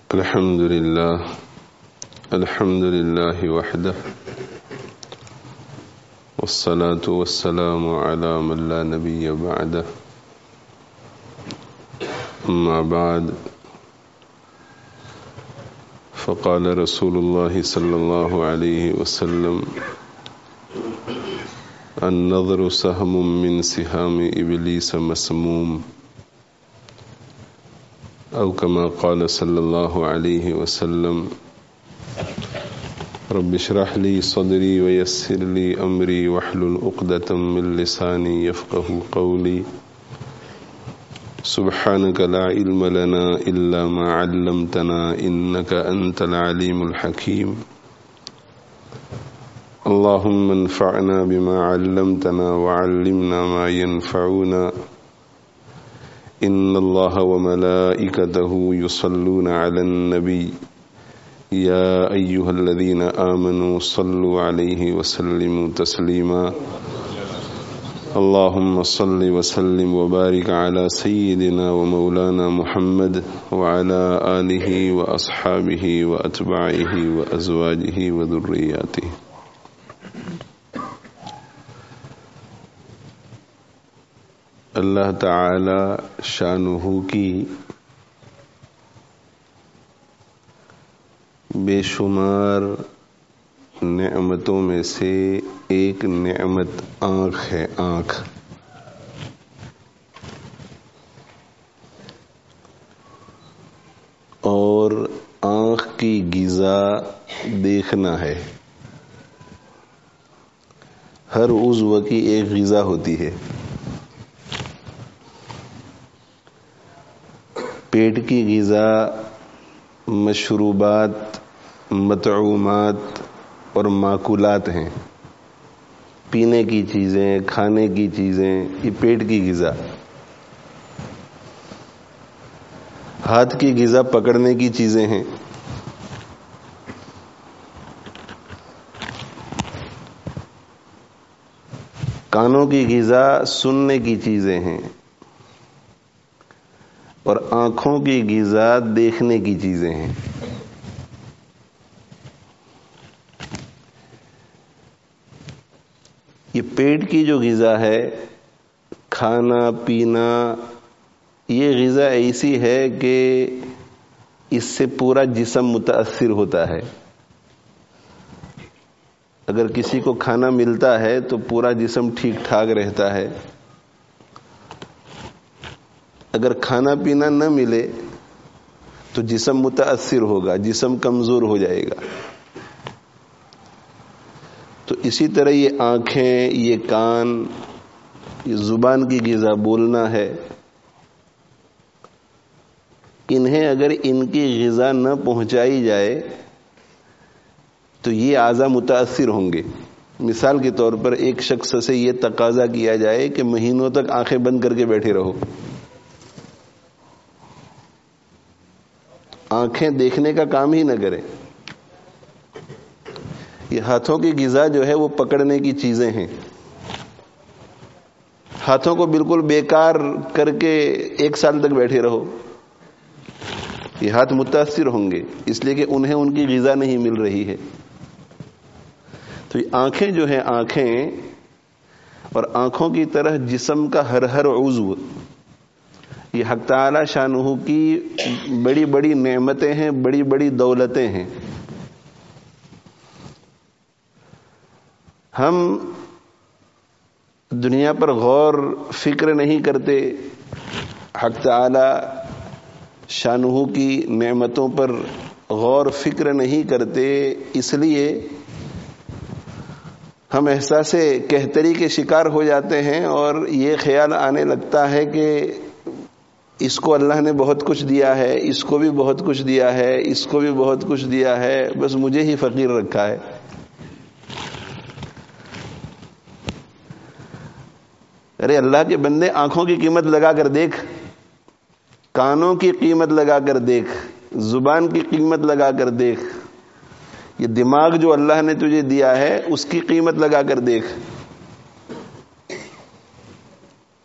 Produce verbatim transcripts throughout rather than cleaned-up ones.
الحمد لله الحمد لله وحده والصلاة والسلام على من لا نبي بعده أما بعد فقال رسول الله صلى الله عليه وسلم النظر سهم من سهام إبليس مسموم أو كما قال صلى الله عليه وسلم رب اشرح لي صدري ويسر لي أمري واحلل عقدة من لساني يفقه قولي سبحانك لا علم لنا إلا ما علمتنا إنك أنت العليم الحكيم اللهم انفعنا بما علمتنا وعلمنا ما ينفعنا إن الله وملائكته يصلون على النبي يا أيها الذين آمنوا صلوا عليه وسلموا تسليما اللهم صل وسلم وبارك على سيدنا ومولانا محمد وعلى آله وأصحابه وأتباعه وأزواجه وذرياته. اللہ تعالی شانہ کی بے شمار نعمتوں میں سے ایک نعمت آنکھ ہے. آنکھ اور آنکھ کی غذا دیکھنا ہے. ہر عضو کی ایک غذا ہوتی ہے. پیٹ کی غذا مشروبات، مطعومات اور ماکولات ہیں. پینے کی چیزیں، کھانے کی چیزیں، یہ پیٹ کی غذا. ہاتھ کی غذا پکڑنے کی چیزیں ہیں. کانوں کی غذا سننے کی چیزیں ہیں. اور آنکھوں کی غذا دیکھنے کی چیزیں ہیں. یہ پیٹ کی جو غذا ہے، کھانا پینا، یہ غذا ایسی ہے کہ اس سے پورا جسم متاثر ہوتا ہے. اگر کسی کو کھانا ملتا ہے تو پورا جسم ٹھیک ٹھاک رہتا ہے. اگر کھانا پینا نہ ملے تو جسم متاثر ہوگا، جسم کمزور ہو جائے گا. تو اسی طرح یہ آنکھیں، یہ کان، یہ زبان کی غذا بولنا ہے. انہیں اگر ان کی غذا نہ پہنچائی جائے تو یہ اعضاء متاثر ہوں گے. مثال کے طور پر ایک شخص سے یہ تقاضا کیا جائے کہ مہینوں تک آنکھیں بند کر کے بیٹھے رہو، آنکھیں دیکھنے کا کام ہی نہ کرے. یہ ہاتھوں کی غذا جو ہے وہ پکڑنے کی چیزیں ہیں. ہاتھوں کو بالکل بیکار کر کے ایک سال تک بیٹھے رہو، یہ ہاتھ متاثر ہوں گے، اس لیے کہ انہیں ان کی غذا نہیں مل رہی ہے. تو یہ آنکھیں جو ہیں، آنکھیں اور آنکھوں کی طرح جسم کا ہر ہر عضو، یہ حق تعالی شانہ کی بڑی بڑی نعمتیں ہیں، بڑی بڑی دولتیں ہیں. ہم دنیا پر غور فکر نہیں کرتے، حق تعالی شانہ کی نعمتوں پر غور فکر نہیں کرتے. اس لیے ہم احساس کہتری کے شکار ہو جاتے ہیں اور یہ خیال آنے لگتا ہے کہ اس کو اللہ نے بہت کچھ دیا ہے، اس کو بھی بہت کچھ دیا ہے، اس کو بھی بہت کچھ دیا ہے، بس مجھے ہی فقیر رکھا ہے. ارے اللہ کے بندے، آنکھوں کی قیمت لگا کر دیکھ، کانوں کی قیمت لگا کر دیکھ، زبان کی قیمت لگا کر دیکھ، یہ دماغ جو اللہ نے تجھے دیا ہے اس کی قیمت لگا کر دیکھ.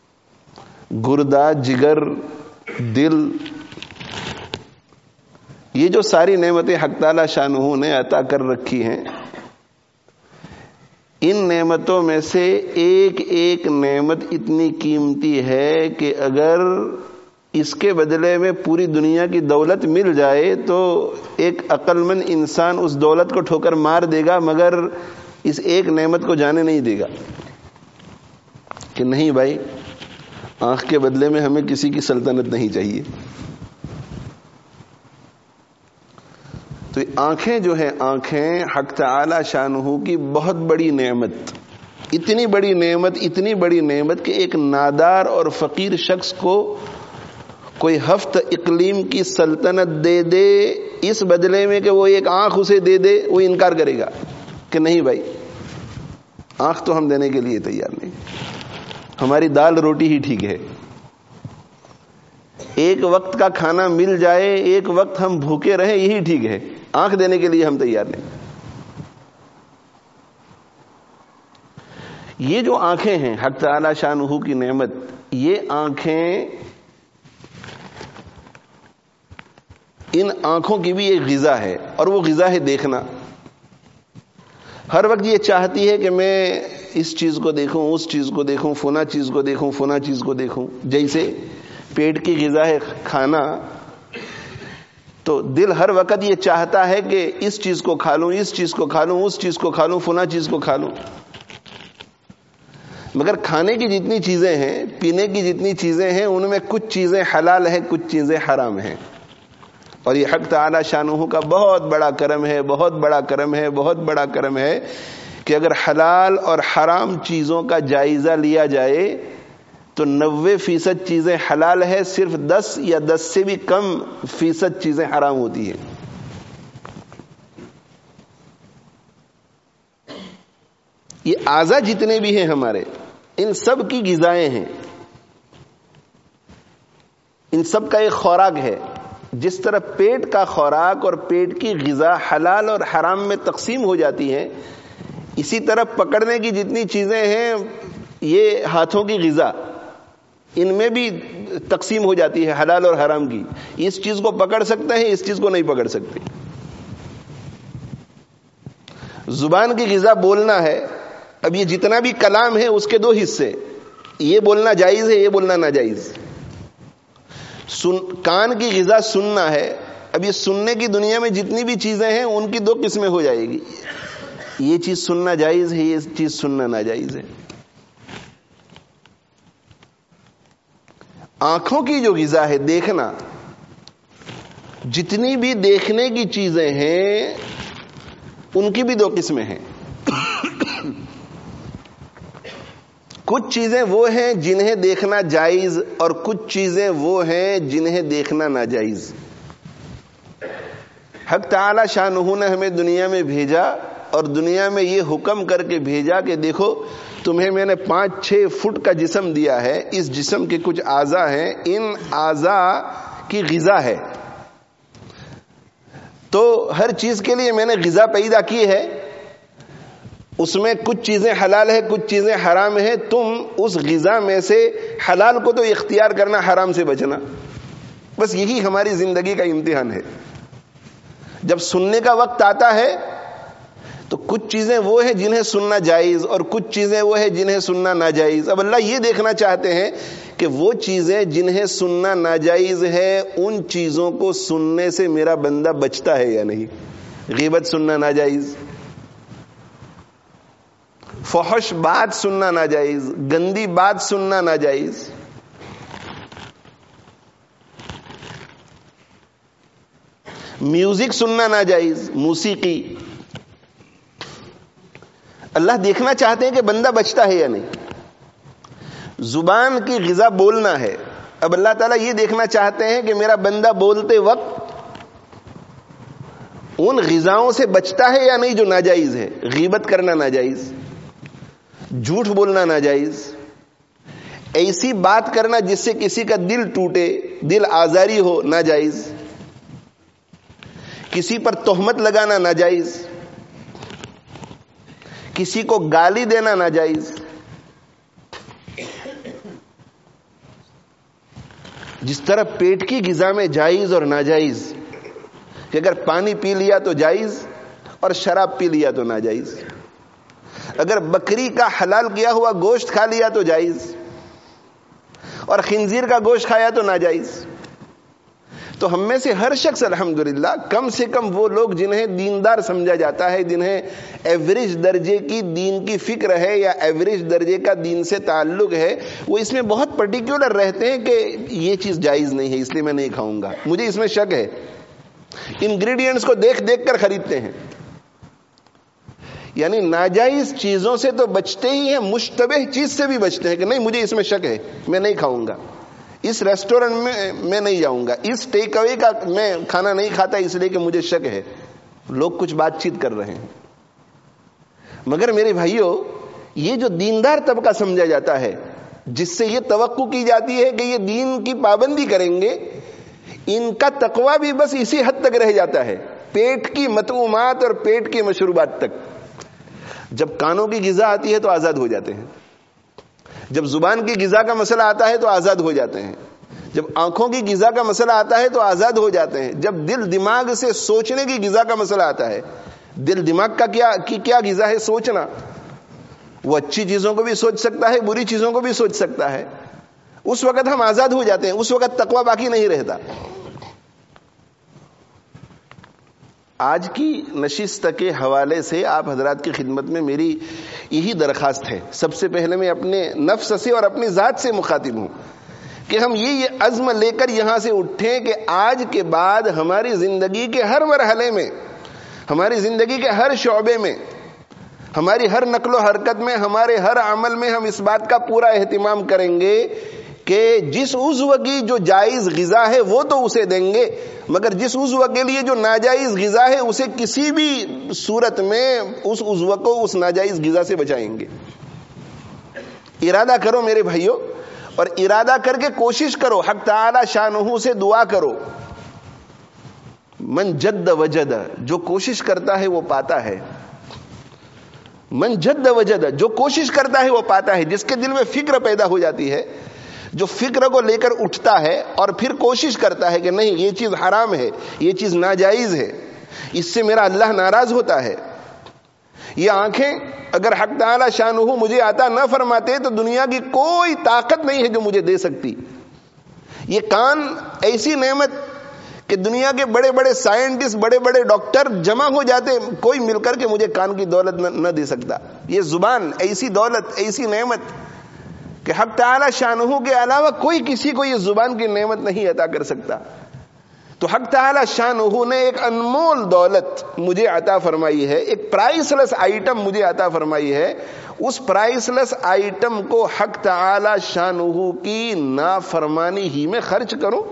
گردہ، جگر، دل، یہ جو ساری نعمتیں حق تعالی شانہ نے عطا کر رکھی ہیں، ان نعمتوں میں سے ایک ایک نعمت اتنی قیمتی ہے کہ اگر اس کے بدلے میں پوری دنیا کی دولت مل جائے تو ایک عقل مند انسان اس دولت کو ٹھوکر مار دے گا، مگر اس ایک نعمت کو جانے نہیں دے گا کہ نہیں بھائی، آنکھ کے بدلے میں ہمیں کسی کی سلطنت نہیں چاہیے۔ تو آنکھیں جو ہیں، آنکھیں حق تعالی شانہ کی بہت بڑی نعمت، اتنی بڑی نعمت اتنی بڑی نعمت کہ ایک نادار اور فقیر شخص کو کوئی ہفت اقلیم کی سلطنت دے دے، اس بدلے میں کہ وہ ایک آنکھ اسے دے دے، وہ انکار کرے گا کہ نہیں بھائی، آنکھ تو ہم دینے کے لیے تیار نہیں، ہماری دال روٹی ہی ٹھیک ہے، ایک وقت کا کھانا مل جائے، ایک وقت ہم بھوکے رہیں، یہی ٹھیک ہے، آنکھ دینے کے لیے ہم تیار نہیں۔ یہ جو آنکھیں ہیں حق تعالی شانہ کی نعمت، یہ آنکھیں، ان آنکھوں کی بھی ایک غذا ہے، اور وہ غذا ہے دیکھنا۔ ہر وقت یہ چاہتی ہے کہ میں اس چیز کو دیکھوں، اس چیز کو دیکھوں، فلاں چیز کو دیکھوں، فلاں چیز کو دیکھوں۔ جیسے پیٹ کی غذا ہے کھانا، تو دل ہر وقت یہ چاہتا ہے کہ اس چیز کو کھا لوں، اس چیز کو کھا لوں، اس چیز کو کھا لوں، فلاں چیز کو کھا لوں۔ مگر کھانے کی جتنی چیزیں ہیں، پینے کی جتنی چیزیں ہیں، ان میں کچھ چیزیں حلال ہیں، کچھ چیزیں حرام ہیں۔ اور یہ حق تعالی شانہ کا بہت بڑا کرم ہے، بہت بڑا کرم ہے، بہت بڑا کرم ہے کہ اگر حلال اور حرام چیزوں کا جائزہ لیا جائے تو نوے فیصد چیزیں حلال ہے، صرف دس یا دس سے بھی کم فیصد چیزیں حرام ہوتی ہیں۔ یہ اعضاء جتنے بھی ہیں ہمارے، ان سب کی غذائیں ہیں، ان سب کا ایک خوراک ہے۔ جس طرح پیٹ کا خوراک اور پیٹ کی غذا حلال اور حرام میں تقسیم ہو جاتی ہے، اسی طرح پکڑنے کی جتنی چیزیں ہیں، یہ ہاتھوں کی غذا، ان میں بھی تقسیم ہو جاتی ہے حلال اور حرام کی۔ اس چیز کو پکڑ سکتے ہیں، اس چیز کو نہیں پکڑ سکتے۔ زبان کی غذا بولنا ہے، اب یہ جتنا بھی کلام ہے اس کے دو حصے، یہ بولنا جائز ہے، یہ بولنا ناجائز۔ سن کان کی غذا سننا ہے، اب یہ سننے کی دنیا میں جتنی بھی چیزیں ہیں ان کی دو قسمیں ہو جائے گی، یہ چیز سننا جائز ہے، یہ چیز سننا ناجائز ہے۔ آنکھوں کی جو غذا ہے دیکھنا، جتنی بھی دیکھنے کی چیزیں ہیں ان کی بھی دو قسمیں ہیں۔ کچھ چیزیں وہ ہیں جنہیں دیکھنا جائز، اور کچھ چیزیں وہ ہیں جنہیں دیکھنا ناجائز۔ حق تعالی شانہ نے ہمیں دنیا میں بھیجا، اور دنیا میں یہ حکم کر کے بھیجا کہ دیکھو تمہیں میں نے پانچ چھ فٹ کا جسم دیا ہے، اس جسم کے کچھ اعضاء ہیں، ان اعضاء کی غذا ہے، تو ہر چیز کے لیے میں نے غذا پیدا کی ہے، اس میں کچھ چیزیں حلال ہے، کچھ چیزیں حرام ہیں، تم اس غذا میں سے حلال کو تو اختیار کرنا، حرام سے بچنا۔ بس یہی ہماری زندگی کا امتحان ہے۔ جب سننے کا وقت آتا ہے تو کچھ چیزیں وہ ہیں جنہیں سننا جائز، اور کچھ چیزیں وہ ہیں جنہیں سننا ناجائز۔ اب اللہ یہ دیکھنا چاہتے ہیں کہ وہ چیزیں جنہیں سننا ناجائز ہے، ان چیزوں کو سننے سے میرا بندہ بچتا ہے یا نہیں۔ غیبت سننا ناجائز، فحش بات سننا ناجائز، گندی بات سننا ناجائز، میوزک سننا ناجائز، موسیقی۔ اللہ دیکھنا چاہتے ہیں کہ بندہ بچتا ہے یا نہیں۔ زبان کی غذا بولنا ہے، اب اللہ تعالیٰ یہ دیکھنا چاہتے ہیں کہ میرا بندہ بولتے وقت ان غذاؤں سے بچتا ہے یا نہیں جو ناجائز ہے۔ غیبت کرنا ناجائز، جھوٹ بولنا ناجائز، ایسی بات کرنا جس سے کسی کا دل ٹوٹے، دل آزاری ہو، ناجائز، کسی پر تہمت لگانا ناجائز، کسی کو گالی دینا ناجائز۔ جس طرح پیٹ کی غذا میں جائز اور ناجائز، کہ اگر پانی پی لیا تو جائز اور شراب پی لیا تو ناجائز، اگر بکری کا حلال کیا ہوا گوشت کھا لیا تو جائز اور خنزیر کا گوشت کھایا تو ناجائز۔ تو ہم میں سے ہر شخص الحمدللہ، کم سے کم وہ لوگ جنہیں دیندار سمجھا جاتا ہے، جنہیں ایوریج درجے کی دین کی فکر ہے یا ایوریج درجے کا دین سے تعلق ہے، وہ اس میں بہت پرٹیکولر رہتے ہیں کہ یہ چیز جائز نہیں ہے اس لیے میں نہیں کھاؤں گا، مجھے اس میں شک ہے، انگریڈینٹس کو دیکھ دیکھ کر خریدتے ہیں۔ یعنی ناجائز چیزوں سے تو بچتے ہی ہیں، مشتبہ چیز سے بھی بچتے ہیں کہ نہیں مجھے اس میں شک ہے، میں نہیں کھاؤں گا، اس ریسٹورنٹ میں میں نہیں جاؤں گا، اس ٹیک اوے کا میں کھانا نہیں کھاتا اس لیے کہ مجھے شک ہے۔ لوگ کچھ بات چیت کر رہے ہیں، مگر میرے بھائیوں، یہ جو دیندار طبقہ سمجھا جاتا ہے، جس سے یہ توقع کی جاتی ہے کہ یہ دین کی پابندی کریں گے، ان کا تقویٰ بھی بس اسی حد تک رہ جاتا ہے، پیٹ کی مطعومات اور پیٹ کی مشروبات تک۔ جب کانوں کی غذا آتی ہے تو آزاد ہو جاتے ہیں، جب زبان کی غذا کا مسئلہ آتا ہے تو آزاد ہو جاتے ہیں، جب آنکھوں کی غذا کا مسئلہ آتا ہے تو آزاد ہو جاتے ہیں، جب دل دماغ سے سوچنے کی غذا کا مسئلہ آتا ہے، دل دماغ کا کیا کی کیا غذا ہے؟ سوچنا۔ وہ اچھی چیزوں کو بھی سوچ سکتا ہے، بری چیزوں کو بھی سوچ سکتا ہے، اس وقت ہم آزاد ہو جاتے ہیں، اس وقت تقویٰ باقی نہیں رہتا۔ آج کی نشست کے حوالے سے آپ حضرات کی خدمت میں میری یہی درخواست ہے، سب سے پہلے میں اپنے نفس سے اور اپنی ذات سے مخاطب ہوں کہ ہم یہ یہ عزم لے کر یہاں سے اٹھیں کہ آج کے بعد ہماری زندگی کے ہر مرحلے میں، ہماری زندگی کے ہر شعبے میں، ہماری ہر نقل و حرکت میں، ہمارے ہر عمل میں ہم اس بات کا پورا اہتمام کریں گے کہ جس عضو کی جو جائز غذا ہے وہ تو اسے دیں گے، مگر جس عضو کے لیے جو ناجائز غذا ہے اسے کسی بھی صورت میں اس عضو کو اس ناجائز غذا سے بچائیں گے۔ ارادہ کرو میرے بھائیوں، اور ارادہ کر کے کوشش کرو، حق تعالی شانہ سے دعا کرو، من جد وجد، جو کوشش کرتا ہے وہ پاتا ہے، من جد وجد، جو کوشش کرتا ہے وہ پاتا ہے۔ جس کے دل میں فکر پیدا ہو جاتی ہے، جو فکر کو لے کر اٹھتا ہے اور پھر کوشش کرتا ہے کہ نہیں یہ چیز حرام ہے، یہ چیز ناجائز ہے، اس سے میرا اللہ ناراض ہوتا ہے۔ یہ آنکھیں اگر حق تعالی شانہ مجھے عطا نہ فرماتے تو دنیا کی کوئی طاقت نہیں ہے جو مجھے دے سکتی۔ یہ کان ایسی نعمت کہ دنیا کے بڑے بڑے سائنٹسٹ، بڑے بڑے ڈاکٹر جمع ہو جاتے، کوئی مل کر کے مجھے کان کی دولت نہ دے سکتا۔ یہ زبان ایسی دولت، ایسی نعمت کہ حق تعالی شانہ کے علاوہ کوئی کسی کو یہ زبان کی نعمت نہیں عطا کر سکتا۔ تو حق تعالی شانہ نے ایک انمول دولت مجھے عطا فرمائی ہے، ایک پرائس لیس آئٹم مجھے عطا فرمائی ہے، اس پرائس لیس آئٹم کو حق تعالی شانہ کی نافرمانی ہی میں خرچ کروں۔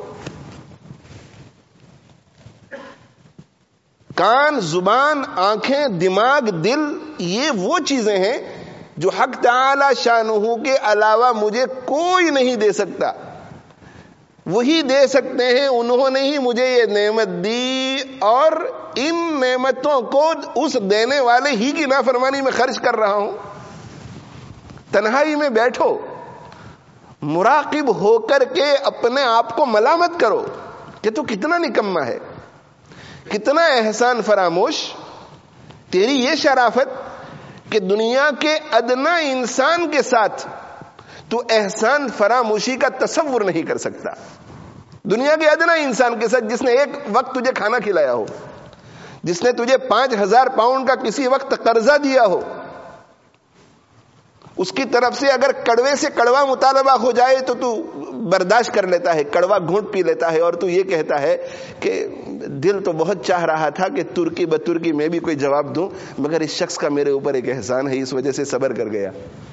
کان، زبان، آنکھیں، دماغ، دل، یہ وہ چیزیں ہیں جو حق تعالی شانہ کے علاوہ مجھے کوئی نہیں دے سکتا، وہی دے سکتے ہیں، انہوں نے ہی مجھے یہ نعمت دی، اور ان نعمتوں کو اس دینے والے ہی کی نافرمانی میں خرچ کر رہا ہوں۔ تنہائی میں بیٹھو، مراقب ہو کر کے اپنے آپ کو ملامت کرو کہ تو کتنا نکما ہے، کتنا احسان فراموش، تیری یہ شرافت کہ دنیا کے ادنا انسان کے ساتھ تو احسان فراموشی کا تصور نہیں کر سکتا۔ دنیا کے ادنا انسان کے ساتھ جس نے ایک وقت تجھے کھانا کھلایا ہو، جس نے تجھے پانچ ہزار پاؤنڈ کا کسی وقت قرضہ دیا ہو، اس کی طرف سے اگر کڑوے سے کڑوا مطالبہ ہو جائے تو تو برداشت کر لیتا ہے، کڑوا گھونٹ پی لیتا ہے، اور تو یہ کہتا ہے کہ دل تو بہت چاہ رہا تھا کہ ترکی بترکی میں بھی کوئی جواب دوں، مگر اس شخص کا میرے اوپر ایک احسان ہے، اس وجہ سے صبر کر گیا۔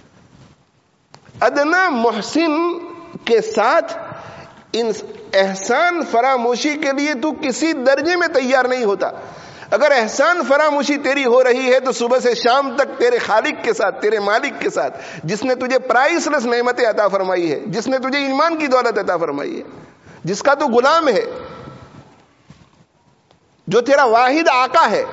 ادنا محسن کے ساتھ ان احسان فراموشی کے لیے تو کسی درجے میں تیار نہیں ہوتا۔ اگر احسان فراموشی تیری ہو رہی ہے تو صبح سے شام تک تیرے خالق کے ساتھ، تیرے مالک کے ساتھ، جس نے تجھے پرائس لیس نعمتیں عطا فرمائی ہے، جس نے تجھے ایمان کی دولت عطا فرمائی ہے، جس کا تو غلام ہے، جو تیرا واحد آقا ہے،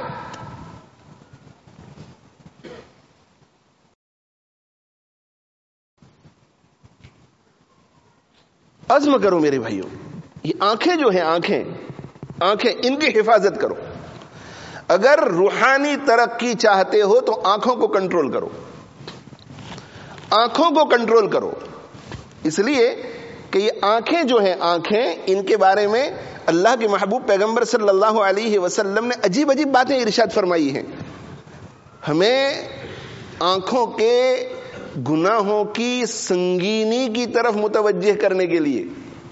عزم کرو میرے بھائیوں۔ یہ آنکھیں جو ہیں، آنکھیں آنکھیں، ان کی حفاظت کرو. اگر روحانی ترقی چاہتے ہو تو آنکھوں کو کنٹرول کرو، آنکھوں کو کنٹرول کرو. اس لیے کہ یہ آنکھیں جو ہیں، آنکھیں، ان کے بارے میں اللہ کے محبوب پیغمبر صلی اللہ علیہ وسلم نے عجیب عجیب باتیں ارشاد فرمائی ہیں. ہمیں آنکھوں کے گناہوں کی سنگینی کی طرف متوجہ کرنے کے لیے،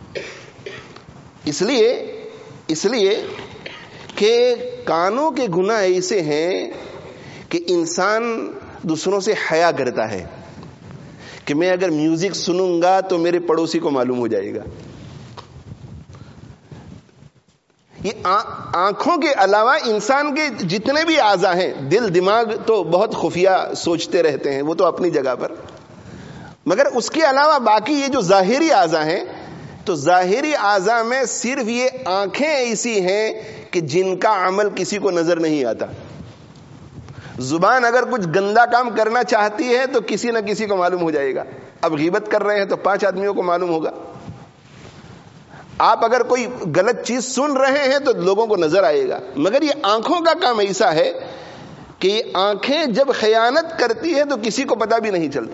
اس لیے اس لیے کہ کانوں کے گناہ ایسے ہیں کہ انسان دوسروں سے حیا کرتا ہے کہ میں اگر میوزک سنوں گا تو میرے پڑوسی کو معلوم ہو جائے گا. یہ آنکھوں کے علاوہ انسان کے جتنے بھی اعضاء ہیں، دل، دماغ تو بہت خفیہ سوچتے رہتے ہیں، وہ تو اپنی جگہ پر، مگر اس کے علاوہ باقی یہ جو ظاہری اعضاء ہیں، تو ظاہری اعضاء میں صرف یہ آنکھیں ایسی ہیں کہ جن کا عمل کسی کو نظر نہیں آتا. زبان اگر کچھ گندا کام کرنا چاہتی ہے تو کسی نہ کسی کو معلوم ہو جائے گا. اب غیبت کر رہے ہیں تو پانچ آدمیوں کو معلوم ہوگا. آپ اگر کوئی غلط چیز سن رہے ہیں تو لوگوں کو نظر آئے گا. مگر یہ آنکھوں کا کام ایسا ہے کہ یہ آنکھیں جب خیانت کرتی ہے تو کسی کو پتہ بھی نہیں چلتا.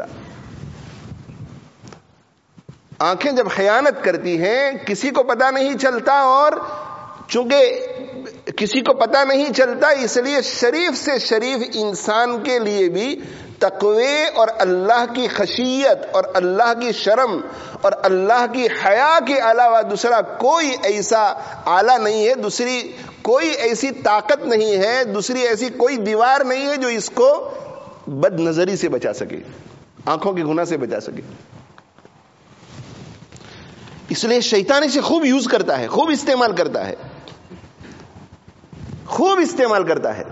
آنکھیں جب خیانت کرتی ہیں کسی کو پتہ نہیں چلتا، اور چونکہ کسی کو پتہ نہیں چلتا اس لیے شریف سے شریف انسان کے لیے بھی تقوی اور اللہ کی خشیت اور اللہ کی شرم اور اللہ کی حیا کے علاوہ دوسرا کوئی ایسا آلہ نہیں ہے، دوسری کوئی ایسی طاقت نہیں ہے، دوسری ایسی کوئی دیوار نہیں ہے جو اس کو بد نظری سے بچا سکے، آنکھوں کے گناہ سے بچا سکے. اس لیے شیطان اسے خوب یوز کرتا ہے، خوب استعمال کرتا ہے، خوب استعمال کرتا ہے.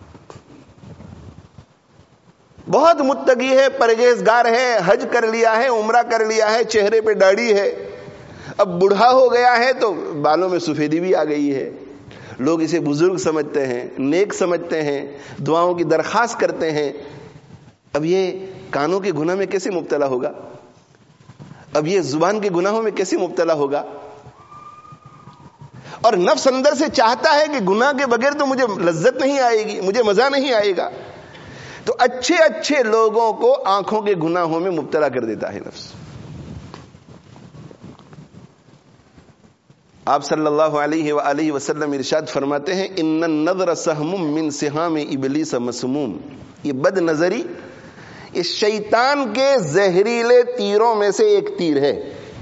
بہت متقی ہے، پرہیزگار ہے، حج کر لیا ہے، عمرہ کر لیا ہے، چہرے پہ داڑھی ہے، اب بوڑھا ہو گیا ہے تو بالوں میں سفیدی بھی آ گئی ہے. لوگ اسے بزرگ سمجھتے ہیں، نیک سمجھتے ہیں، دعاؤں کی درخواست کرتے ہیں. اب یہ کانوں کے گناہ میں کیسے مبتلا ہوگا؟ اب یہ زبان کے گناہوں میں کیسے مبتلا ہوگا؟ اور نفس اندر سے چاہتا ہے کہ گناہ کے بغیر تو مجھے لذت نہیں آئے گی، مجھے مزہ نہیں آئے گا. تو اچھے اچھے لوگوں کو آنکھوں کے گناہوں میں مبتلا کر دیتا ہے نفس. آپ صلی اللہ علیہ وآلہ وسلم ارشاد فرماتے ہیں ان النظر سہم من سہام ابلیس مسموم. یہ بد نظری اس شیطان کے زہریلے تیروں میں سے ایک تیر ہے.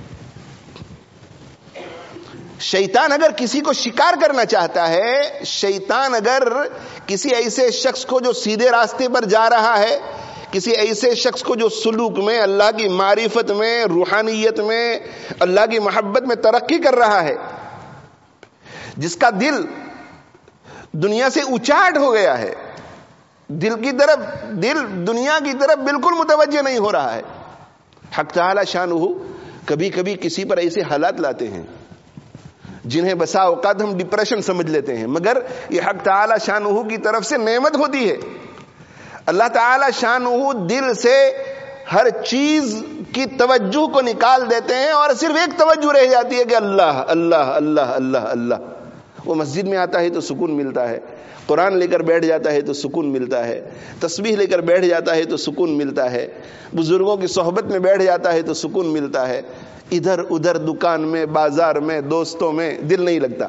شیطان اگر کسی کو شکار کرنا چاہتا ہے، شیطان اگر کسی ایسے شخص کو جو سیدھے راستے پر جا رہا ہے، کسی ایسے شخص کو جو سلوک میں، اللہ کی معرفت میں، روحانیت میں، اللہ کی محبت میں ترقی کر رہا ہے، جس کا دل دنیا سے اچاٹ ہو گیا ہے، دل کی طرف دل دنیا کی طرف بالکل متوجہ نہیں ہو رہا ہے، حق تعالی شانہ کبھی کبھی کسی پر ایسے حالات لاتے ہیں جنہیں بسا اوقات ہم ڈپریشن سمجھ لیتے ہیں، مگر یہ حق تعالی شانہ کی طرف سے نعمت ہوتی ہے. اللہ تعالی شانہ دل سے ہر چیز کی توجہ کو نکال دیتے ہیں اور صرف ایک توجہ رہ جاتی ہے کہ اللہ اللہ اللہ اللہ اللہ. وہ مسجد میں آتا ہے تو سکون ملتا ہے، قرآن لے کر بیٹھ جاتا ہے تو سکون ملتا ہے، تسبیح لے کر بیٹھ جاتا ہے تو سکون ملتا ہے، بزرگوں کی صحبت میں بیٹھ جاتا ہے تو سکون ملتا ہے. ادھر ادھر دکان میں، بازار میں، دوستوں میں دل نہیں لگتا.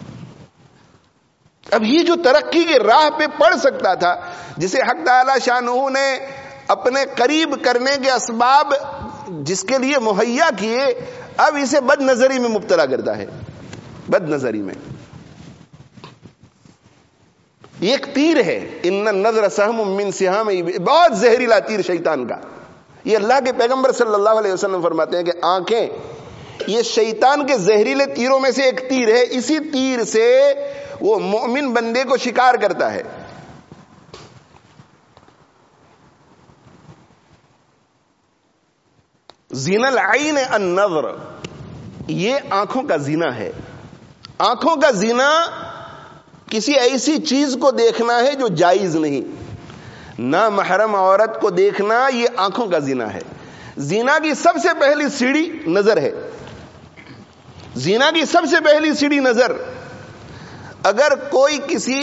اب یہ جو ترقی کے راہ پہ پڑ سکتا تھا، جسے حق تعالی شانہ نے اپنے قریب کرنے کے اسباب جس کے لیے مہیا کیے، اب اسے بد نظری میں مبتلا کرتا ہے. بد نظری میں ایک تیر ہے، ان النظر سہم من سہام، بہت زہریلا تیر شیطان کا. یہ اللہ کے پیغمبر صلی اللہ علیہ وسلم فرماتے ہیں کہ آنکھیں یہ شیطان کے زہریلے تیروں میں سے ایک تیر ہے. اسی تیر سے وہ مومن بندے کو شکار کرتا ہے. زین العین النظر، یہ آنکھوں کا زنا ہے. آنکھوں کا زنا کسی ایسی چیز کو دیکھنا ہے جو جائز نہیں. نہ محرم عورت کو دیکھنا یہ آنکھوں کا زنا ہے. زنا کی سب سے پہلی سیڑھی نظر ہے. زنا کی سب سے پہلی سیڑھی نظر. اگر کوئی کسی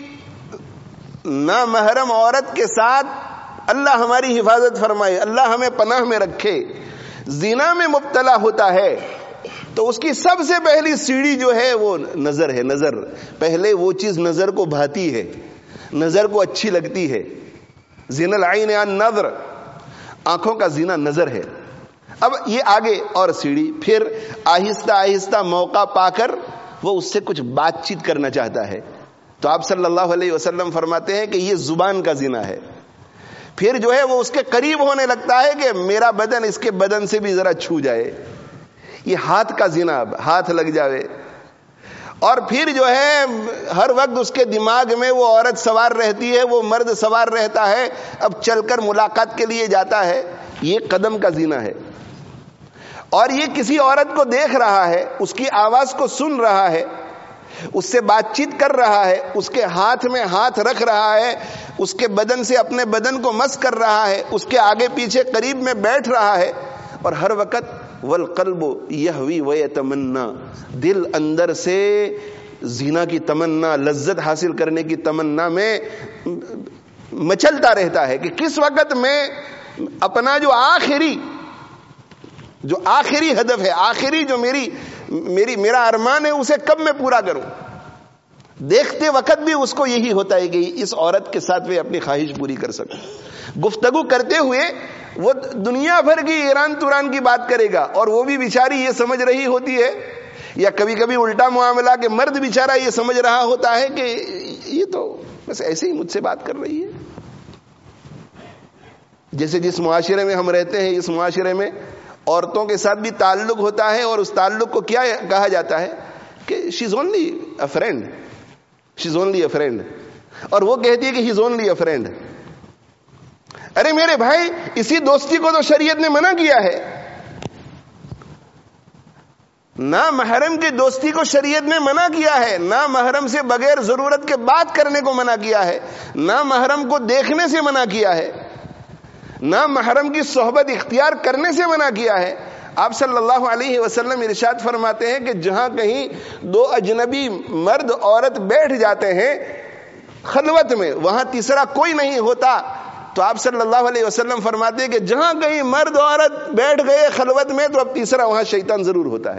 نامحرم عورت کے ساتھ، اللہ ہماری حفاظت فرمائے، اللہ ہمیں پناہ میں رکھے، زنا میں مبتلا ہوتا ہے تو اس کی سب سے پہلی سیڑھی جو ہے وہ نظر ہے. نظر پہلے وہ چیز نظر کو بھاتی ہے، نظر کو اچھی لگتی ہے. زنا العین عن نظر، آنکھوں کا زنا نظر ہے. اب یہ آگے اور سیڑھی، پھر آہستہ آہستہ موقع پا کر وہ اس سے کچھ بات چیت کرنا چاہتا ہے تو آپ صلی اللہ علیہ وسلم فرماتے ہیں کہ یہ زبان کا زنا ہے. پھر جو ہے وہ اس کے قریب ہونے لگتا ہے کہ میرا بدن اس کے بدن سے بھی ذرا چھو جائے. یہ ہاتھ کا زنا، ہاتھ لگ جاوے. اور پھر جو ہے ہر وقت اس کے دماغ میں وہ عورت سوار رہتی ہے، وہ مرد سوار رہتا ہے، اب چل کر ملاقات کے لیے جاتا ہے. یہ قدم کا زنا ہے. اور یہ کسی عورت کو دیکھ رہا ہے، اس کی آواز کو سن رہا ہے، اس سے بات چیت کر رہا ہے، اس کے ہاتھ میں ہاتھ رکھ رہا ہے، اس کے بدن سے اپنے بدن کو مس کر رہا ہے، اس کے آگے پیچھے قریب میں بیٹھ رہا ہے، اور ہر وقت والقلب یہوی ویتمنا، دل اندر سے زنا کی تمنا، لذت حاصل کرنے کی تمنا میں مچلتا رہتا ہے کہ کس وقت میں اپنا جو آخری جو آخری ہدف ہے، آخری جو میری میری میرا ارمان ہے، اسے کب میں پورا کروں. دیکھتے وقت بھی اس کو یہی ہوتا ہے کہ اس عورت کے ساتھ وہ اپنی خواہش پوری کر سکوں. گفتگو کرتے ہوئے وہ دنیا بھر کی ایران توران کی بات کرے گا، اور وہ بھی بیچاری یہ سمجھ رہی ہوتی ہے، یا کبھی کبھی الٹا معاملہ کہ مرد بیچارہ یہ سمجھ رہا ہوتا ہے کہ یہ تو بس ایسے ہی مجھ سے بات کر رہی ہے. جیسے جس معاشرے میں ہم رہتے ہیں، اس معاشرے میں عورتوں کے ساتھ بھی تعلق ہوتا ہے، اور اس تعلق کو کیا کہا جاتا ہے کہ she is only a friend, she is only a friend, اور وہ کہتی ہے کہ ہی از اونلی اے فرینڈ. ارے میرے بھائی، اسی دوستی کو تو شریعت نے منع کیا ہے. نامحرم کی دوستی کو شریعت نے منع کیا ہے، نامحرم سے بغیر ضرورت کے بات کرنے کو منع کیا ہے، نامحرم کو دیکھنے سے منع کیا ہے، نامحرم کی صحبت اختیار کرنے سے منع کیا ہے. آپ صلی اللہ علیہ وسلم ارشاد فرماتے ہیں کہ جہاں کہیں دو اجنبی مرد عورت بیٹھ جاتے ہیں خلوت میں، وہاں تیسرا کوئی نہیں ہوتا. تو آپ صلی اللہ علیہ وسلم فرماتے ہیں کہ جہاں کہیں مرد عورت بیٹھ گئے خلوت میں تو اب تیسرا وہاں شیطان ضرور ہوتا ہے.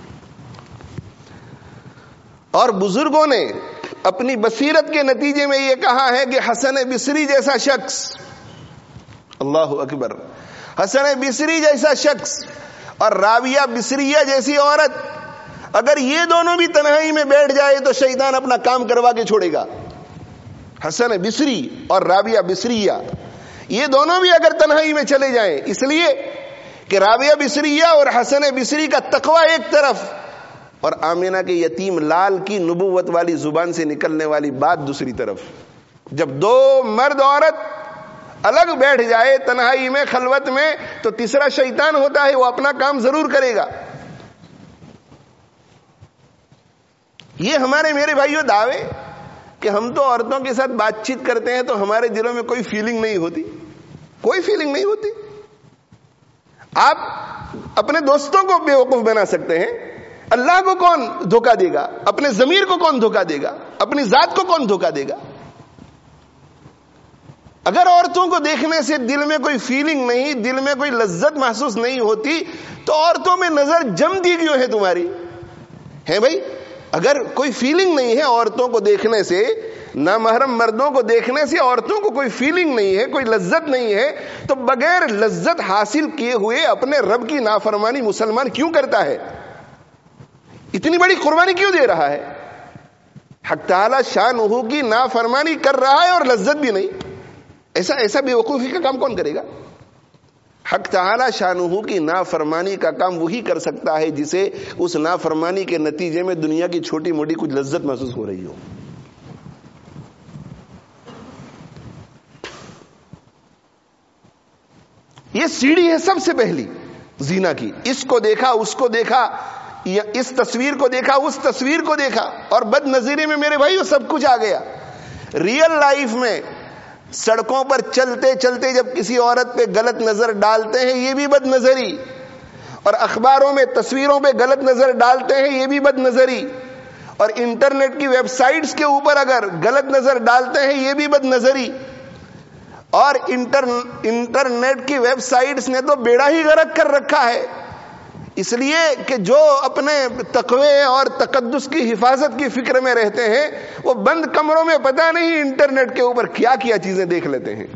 اور بزرگوں نے اپنی بصیرت کے نتیجے میں یہ کہا ہے کہ حسن بصری جیسا شخص، اللہ اکبر، حسن بصری جیسا شخص اور راویہ بصریہ جیسی عورت، اگر یہ دونوں بھی تنہائی میں بیٹھ جائے تو شیطان اپنا کام کروا کے چھوڑے گا. حسن بصری اور راویہ بصریہ یہ دونوں بھی اگر تنہائی میں چلے جائیں، اس لیے کہ راویہ بصریہ اور حسن بصری کا تقوی ایک طرف، اور آمینہ کے یتیم لال کی نبوت والی زبان سے نکلنے والی بات دوسری طرف. جب دو مرد عورت الگ بیٹھ جائے تنہائی میں خلوت میں تو تیسرا شیطان ہوتا ہے، وہ اپنا کام ضرور کرے گا. یہ ہمارے میرے بھائیوں دعوے کہ ہم تو عورتوں کے ساتھ بات چیت کرتے ہیں تو ہمارے دلوں میں کوئی فیلنگ نہیں ہوتی، کوئی فیلنگ نہیں ہوتی. آپ اپنے دوستوں کو بیوقوف بنا سکتے ہیں، اللہ کو کون دھوکہ دے گا؟ اپنے ضمیر کو کون دھوکہ دے گا؟ اپنی ذات کو کون دھوکہ دے گا؟ اگر عورتوں کو دیکھنے سے دل میں کوئی فیلنگ نہیں، دل میں کوئی لذت محسوس نہیں ہوتی تو عورتوں میں نظر جمتی کیوں ہے تمہاری؟ ہے بھائی، اگر کوئی فیلنگ نہیں ہے عورتوں کو دیکھنے سے، نامحرم مردوں کو دیکھنے سے عورتوں کو کوئی فیلنگ نہیں ہے، کوئی لذت نہیں ہے، تو بغیر لذت حاصل کیے ہوئے اپنے رب کی نافرمانی مسلمان کیوں کرتا ہے؟ اتنی بڑی قربانی کیوں دے رہا ہے؟ حق تعالی شانہ کی نافرمانی کر رہا ہے اور لذت بھی نہیں. ایسا ایسا بے وقوفی کا کام کون کرے گا؟ حق تعالی شانہ کی نافرمانی کا کام وہی کر سکتا ہے جسے اس نافرمانی کے نتیجے میں دنیا کی چھوٹی موٹی کچھ لذت محسوس ہو رہی ہو. یہ سیڑھی ہے سب سے پہلی زنا کی. اس کو دیکھا، اس کو دیکھا، اس تصویر کو دیکھا، اس تصویر کو دیکھا، اور بد نظری میں میرے بھائیو سب کچھ آ گیا. ریئل لائف میں سڑکوں پر چلتے چلتے جب کسی عورت پہ غلط نظر ڈالتے ہیں یہ بھی بد نظری، اور اخباروں میں تصویروں پہ غلط نظر ڈالتے ہیں یہ بھی بد نظری، اور انٹرنیٹ کی ویب سائٹس کے اوپر اگر غلط نظر ڈالتے ہیں یہ بھی بد نظری. اور انٹر انٹرنیٹ کی ویب سائٹس نے تو بیڑا ہی غرق کر رکھا ہے، اس لیے کہ جو اپنے تقوی اور تقدس کی حفاظت کی فکر میں رہتے ہیں وہ بند کمروں میں پتہ نہیں انٹرنیٹ کے اوپر کیا کیا چیزیں دیکھ لیتے ہیں.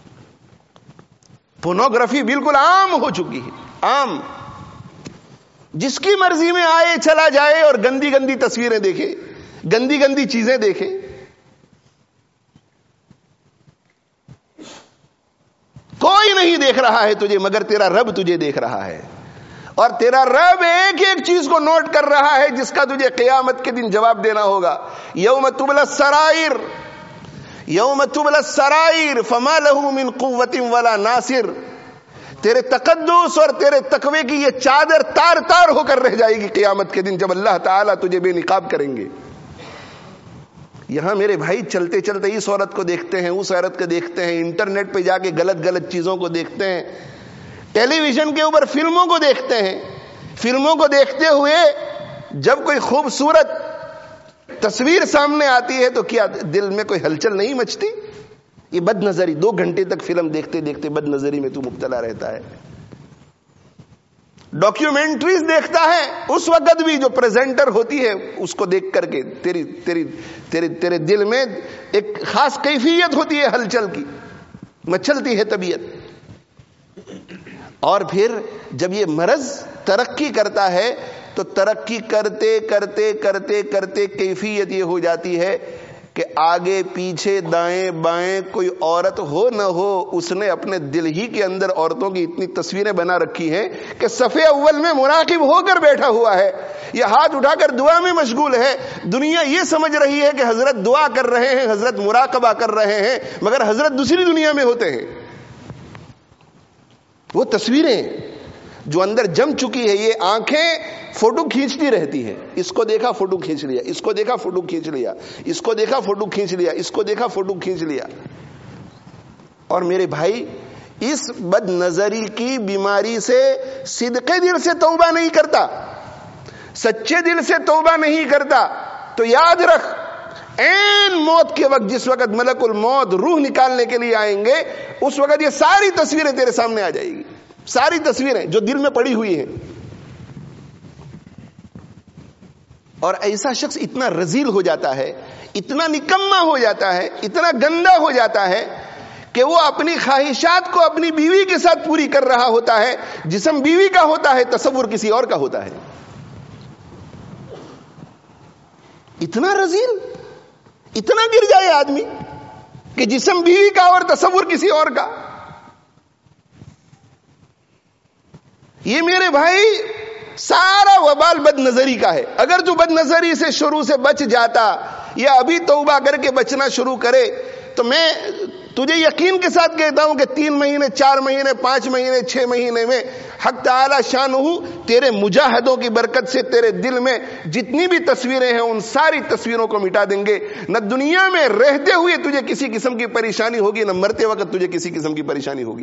پورنوگرافی بالکل عام ہو چکی ہے، عام. جس کی مرضی میں آئے چلا جائے اور گندی گندی تصویریں دیکھے، گندی گندی چیزیں دیکھے. کوئی نہیں دیکھ رہا ہے تجھے مگر تیرا رب تجھے دیکھ رہا ہے، اور تیرا رب ایک ایک چیز کو نوٹ کر رہا ہے جس کا تجھے قیامت کے دن جواب دینا ہوگا. یوم تبلی السرائر یوم تبلی السرائر فما له من قوت ولا ناصر. تیرے تقدس اور تیرے تقوی کی یہ چادر تار تار ہو کر رہ جائے گی قیامت کے دن جب اللہ تعالیٰ تجھے بے نقاب کریں گے. یہاں میرے بھائی چلتے چلتے اس عورت کو دیکھتے ہیں، اس عورت کو دیکھتے ہیں، انٹرنیٹ پہ جا کے غلط غلط چیزوں کو دیکھتے ہیں، ٹیلی ویژن کے اوپر فلموں کو دیکھتے ہیں. فلموں کو دیکھتے ہوئے جب کوئی خوبصورت تصویر سامنے آتی ہے تو کیا دل میں کوئی ہلچل نہیں مچتی؟ یہ بد نظری. دو گھنٹے تک فلم دیکھتے دیکھتے بد نظری میں تو مبتلا رہتا ہے. ڈاکیومنٹریز دیکھتا ہے اس وقت بھی جو پریزنٹر ہوتی ہے اس کو دیکھ کر کے تیری تیری تیرے تیرے دل میں ایک خاص کیفیت ہوتی ہے ہلچل کی، مچلتی ہے طبیعت. اور پھر جب یہ مرض ترقی کرتا ہے تو ترقی کرتے کرتے کرتے کرتے کیفیت یہ ہو جاتی ہے کہ آگے پیچھے دائیں بائیں کوئی عورت ہو نہ ہو اس نے اپنے دل ہی کے اندر عورتوں کی اتنی تصویریں بنا رکھی ہیں کہ صفحے اول میں مراقب ہو کر بیٹھا ہوا ہے، یہ ہاتھ اٹھا کر دعا میں مشغول ہے. دنیا یہ سمجھ رہی ہے کہ حضرت دعا کر رہے ہیں، حضرت مراقبہ کر رہے ہیں، مگر حضرت دوسری دنیا میں ہوتے ہیں. وہ تصویریں جو اندر جم چکی ہے، یہ آنکھیں فوٹو کھینچتی رہتی ہے. اس کو دیکھا فوٹو کھینچ لیا، اس کو دیکھا فوٹو کھینچ لیا، اس کو دیکھا فوٹو کھینچ لیا، اس کو دیکھا فوٹو کھینچ لیا. اور میرے بھائی اس بد نظری کی بیماری سے صدقے دل سے توبہ نہیں کرتا، سچے دل سے توبہ نہیں کرتا تو یاد رکھ این موت کے وقت، جس وقت ملک الموت روح نکالنے کے لیے آئیں گے، اس وقت یہ ساری تصویریں تیرے سامنے آ جائیں گی، ساری تصویریں جو دل میں پڑی ہوئی ہیں. اور ایسا شخص اتنا رذیل ہو جاتا ہے، اتنا نکما ہو جاتا ہے، اتنا گندا ہو جاتا ہے کہ وہ اپنی خواہشات کو اپنی بیوی کے ساتھ پوری کر رہا ہوتا ہے. جسم بیوی کا ہوتا ہے، تصور کسی اور کا ہوتا ہے. اتنا رذیل، اتنا گر جائے آدمی کہ جسم بیوی کا اور تصور کسی اور کا. یہ میرے بھائی سارا وبال بد نظری کا ہے. اگر تو بد نظری سے شروع سے بچ جاتا یا ابھی توبہ کر کے بچنا شروع کرے تو میں تجھے یقین کے ساتھ کہتا ہوں کہ تین مہینے، چار مہینے، پانچ مہینے، چھ مہینے میں حق تعالی شانہ تیرے مجاہدوں کی برکت سے تیرے دل میں جتنی بھی تصویریں ہیں ان ساری تصویروں کو مٹا دیں گے. نہ دنیا میں رہتے ہوئے تجھے کسی قسم کی پریشانی ہوگی، نہ مرتے وقت تجھے کسی قسم کی پریشانی ہوگی.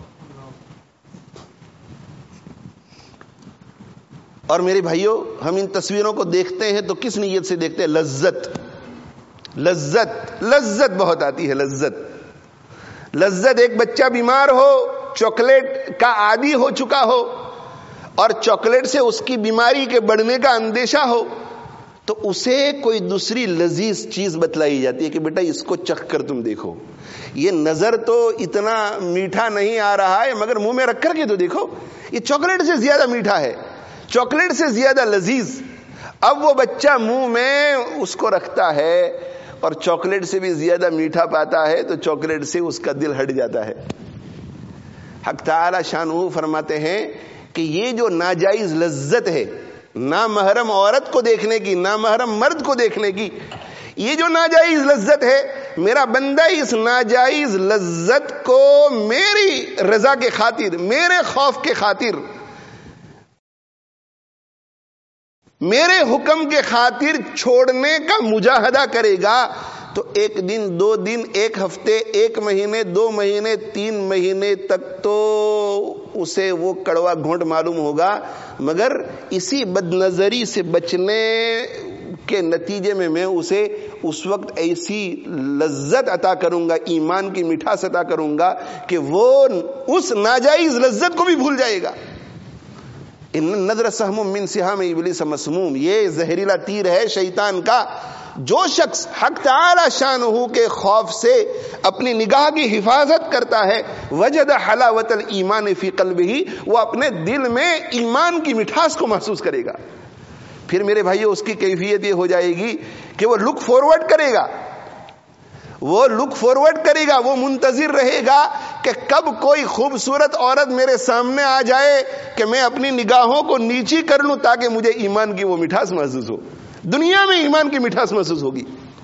اور میرے بھائیوں، ہم ان تصویروں کو دیکھتے ہیں تو کس نیت سے دیکھتے ہیں؟ لذت لذت لذت بہت آتی ہے. لذت لذت ایک بچہ بیمار ہو، چاکلیٹ کا عادی ہو چکا ہو اور چاکلیٹ سے اس کی بیماری کے بڑھنے کا اندیشہ ہو تو اسے کوئی دوسری لذیذ چیز بتلائی جاتی ہے کہ بیٹا اس کو چکھ کر تم دیکھو. یہ نظر تو اتنا میٹھا نہیں آ رہا ہے مگر منہ میں رکھ کر کے تو دیکھو، یہ چاکلیٹ سے زیادہ میٹھا ہے، چاکلیٹ سے زیادہ لذیذ. اب وہ بچہ منہ میں اس کو رکھتا ہے اور چاکلیٹ سے بھی زیادہ میٹھا پاتا ہے تو چاکلیٹ سے اس کا دل ہٹ جاتا ہے. حق تعالی شانہ فرماتے ہیں کہ یہ جو ناجائز لذت ہے نامحرم عورت کو دیکھنے کی، نامحرم مرد کو دیکھنے کی، یہ جو ناجائز لذت ہے، میرا بندہ اس ناجائز لذت کو میری رضا کے خاطر، میرے خوف کے خاطر، میرے حکم کے خاطر چھوڑنے کا مجاہدہ کرے گا تو ایک دن، دو دن، ایک ہفتے، ایک مہینے، دو مہینے، تین مہینے تک تو اسے وہ کڑوا گھونٹ معلوم ہوگا، مگر اسی بد نظری سے بچنے کے نتیجے میں میں اسے اس وقت ایسی لذت عطا کروں گا, ایمان کی مٹھاس عطا کروں گا کہ وہ اس ناجائز لذت کو بھی بھول جائے گا. ان النظر سہم من سہام ابلیس مسموم, یہ زہریلا تیر ہے شیطان کا. جو شخص حق تعالی شانہ کے خوف سے اپنی نگاہ کی حفاظت کرتا ہے, وجد حلاوت الایمان فی قلبہ, وہ اپنے دل میں ایمان کی مٹھاس کو محسوس کرے گا. پھر میرے بھائیو اس کی کیفیت یہ ہو جائے گی کہ وہ لک فارورڈ کرے گا, وہ لک فارورڈ کرے گا, وہ منتظر رہے گا کہ کب کوئی خوبصورت عورت میرے سامنے آ جائے کہ میں اپنی نگاہوں کو نیچی کر لوں تاکہ مجھے ایمان کی وہ مٹھاس محسوس ہو. دنیا میں ایمان کی مٹھاس محسوس ہوگی.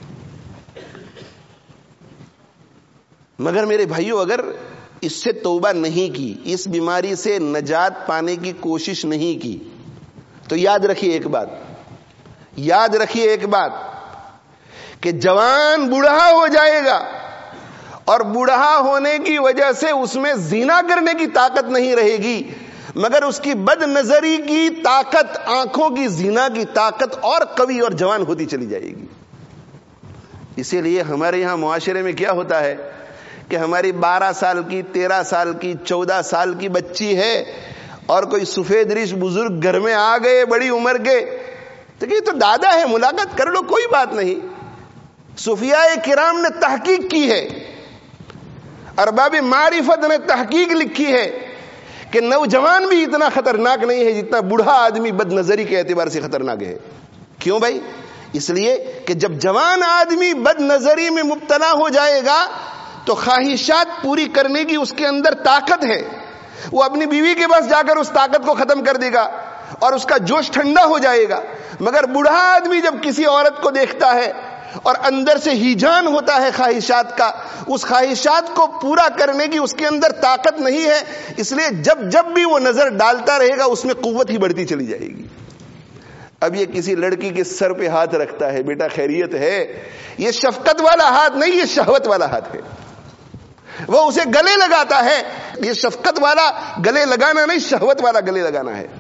مگر میرے بھائیو اگر اس سے توبہ نہیں کی, اس بیماری سے نجات پانے کی کوشش نہیں کی, تو یاد رکھیے ایک بات, یاد رکھیے ایک بات کہ جوان بوڑھا ہو جائے گا اور بوڑھا ہونے کی وجہ سے اس میں زنا کرنے کی طاقت نہیں رہے گی, مگر اس کی بد نظری کی طاقت, آنکھوں کی زنا کی طاقت اور قوی اور جوان ہوتی چلی جائے گی. اسی لیے ہمارے یہاں معاشرے میں کیا ہوتا ہے کہ ہماری بارہ سال کی, تیرہ سال کی, چودہ سال کی بچی ہے اور کوئی سفید ریش بزرگ گھر میں آ گئے بڑی عمر کے, تو یہ تو دادا ہے, ملاقات کر لو, کوئی بات نہیں. صوفیاء کرام نے تحقیق کی ہے, ارباب معرفت نے تحقیق لکھی ہے کہ نوجوان بھی اتنا خطرناک نہیں ہے جتنا بوڑھا آدمی بد نظری کے اعتبار سے خطرناک ہے. کیوں بھائی؟ اس لیے کہ جب جوان آدمی بد نظری میں مبتلا ہو جائے گا تو خواہشات پوری کرنے کی اس کے اندر طاقت ہے, وہ اپنی بیوی کے پاس جا کر اس طاقت کو ختم کر دے گا اور اس کا جوش ٹھنڈا ہو جائے گا. مگر بوڑھا آدمی جب کسی عورت کو دیکھتا ہے اور اندر سے ہیجان ہوتا ہے خواہشات کا, اس خواہشات کو پورا کرنے کی اس کے اندر طاقت نہیں ہے, اس لیے جب جب بھی وہ نظر ڈالتا رہے گا اس میں قوت ہی بڑھتی چلی جائے گی. اب یہ کسی لڑکی کے سر پہ ہاتھ رکھتا ہے, بیٹا خیریت ہے, یہ شفقت والا ہاتھ نہیں, یہ شہوت والا ہاتھ ہے. وہ اسے گلے لگاتا ہے, یہ شفقت والا گلے لگانا نہیں, شہوت والا گلے لگانا ہے.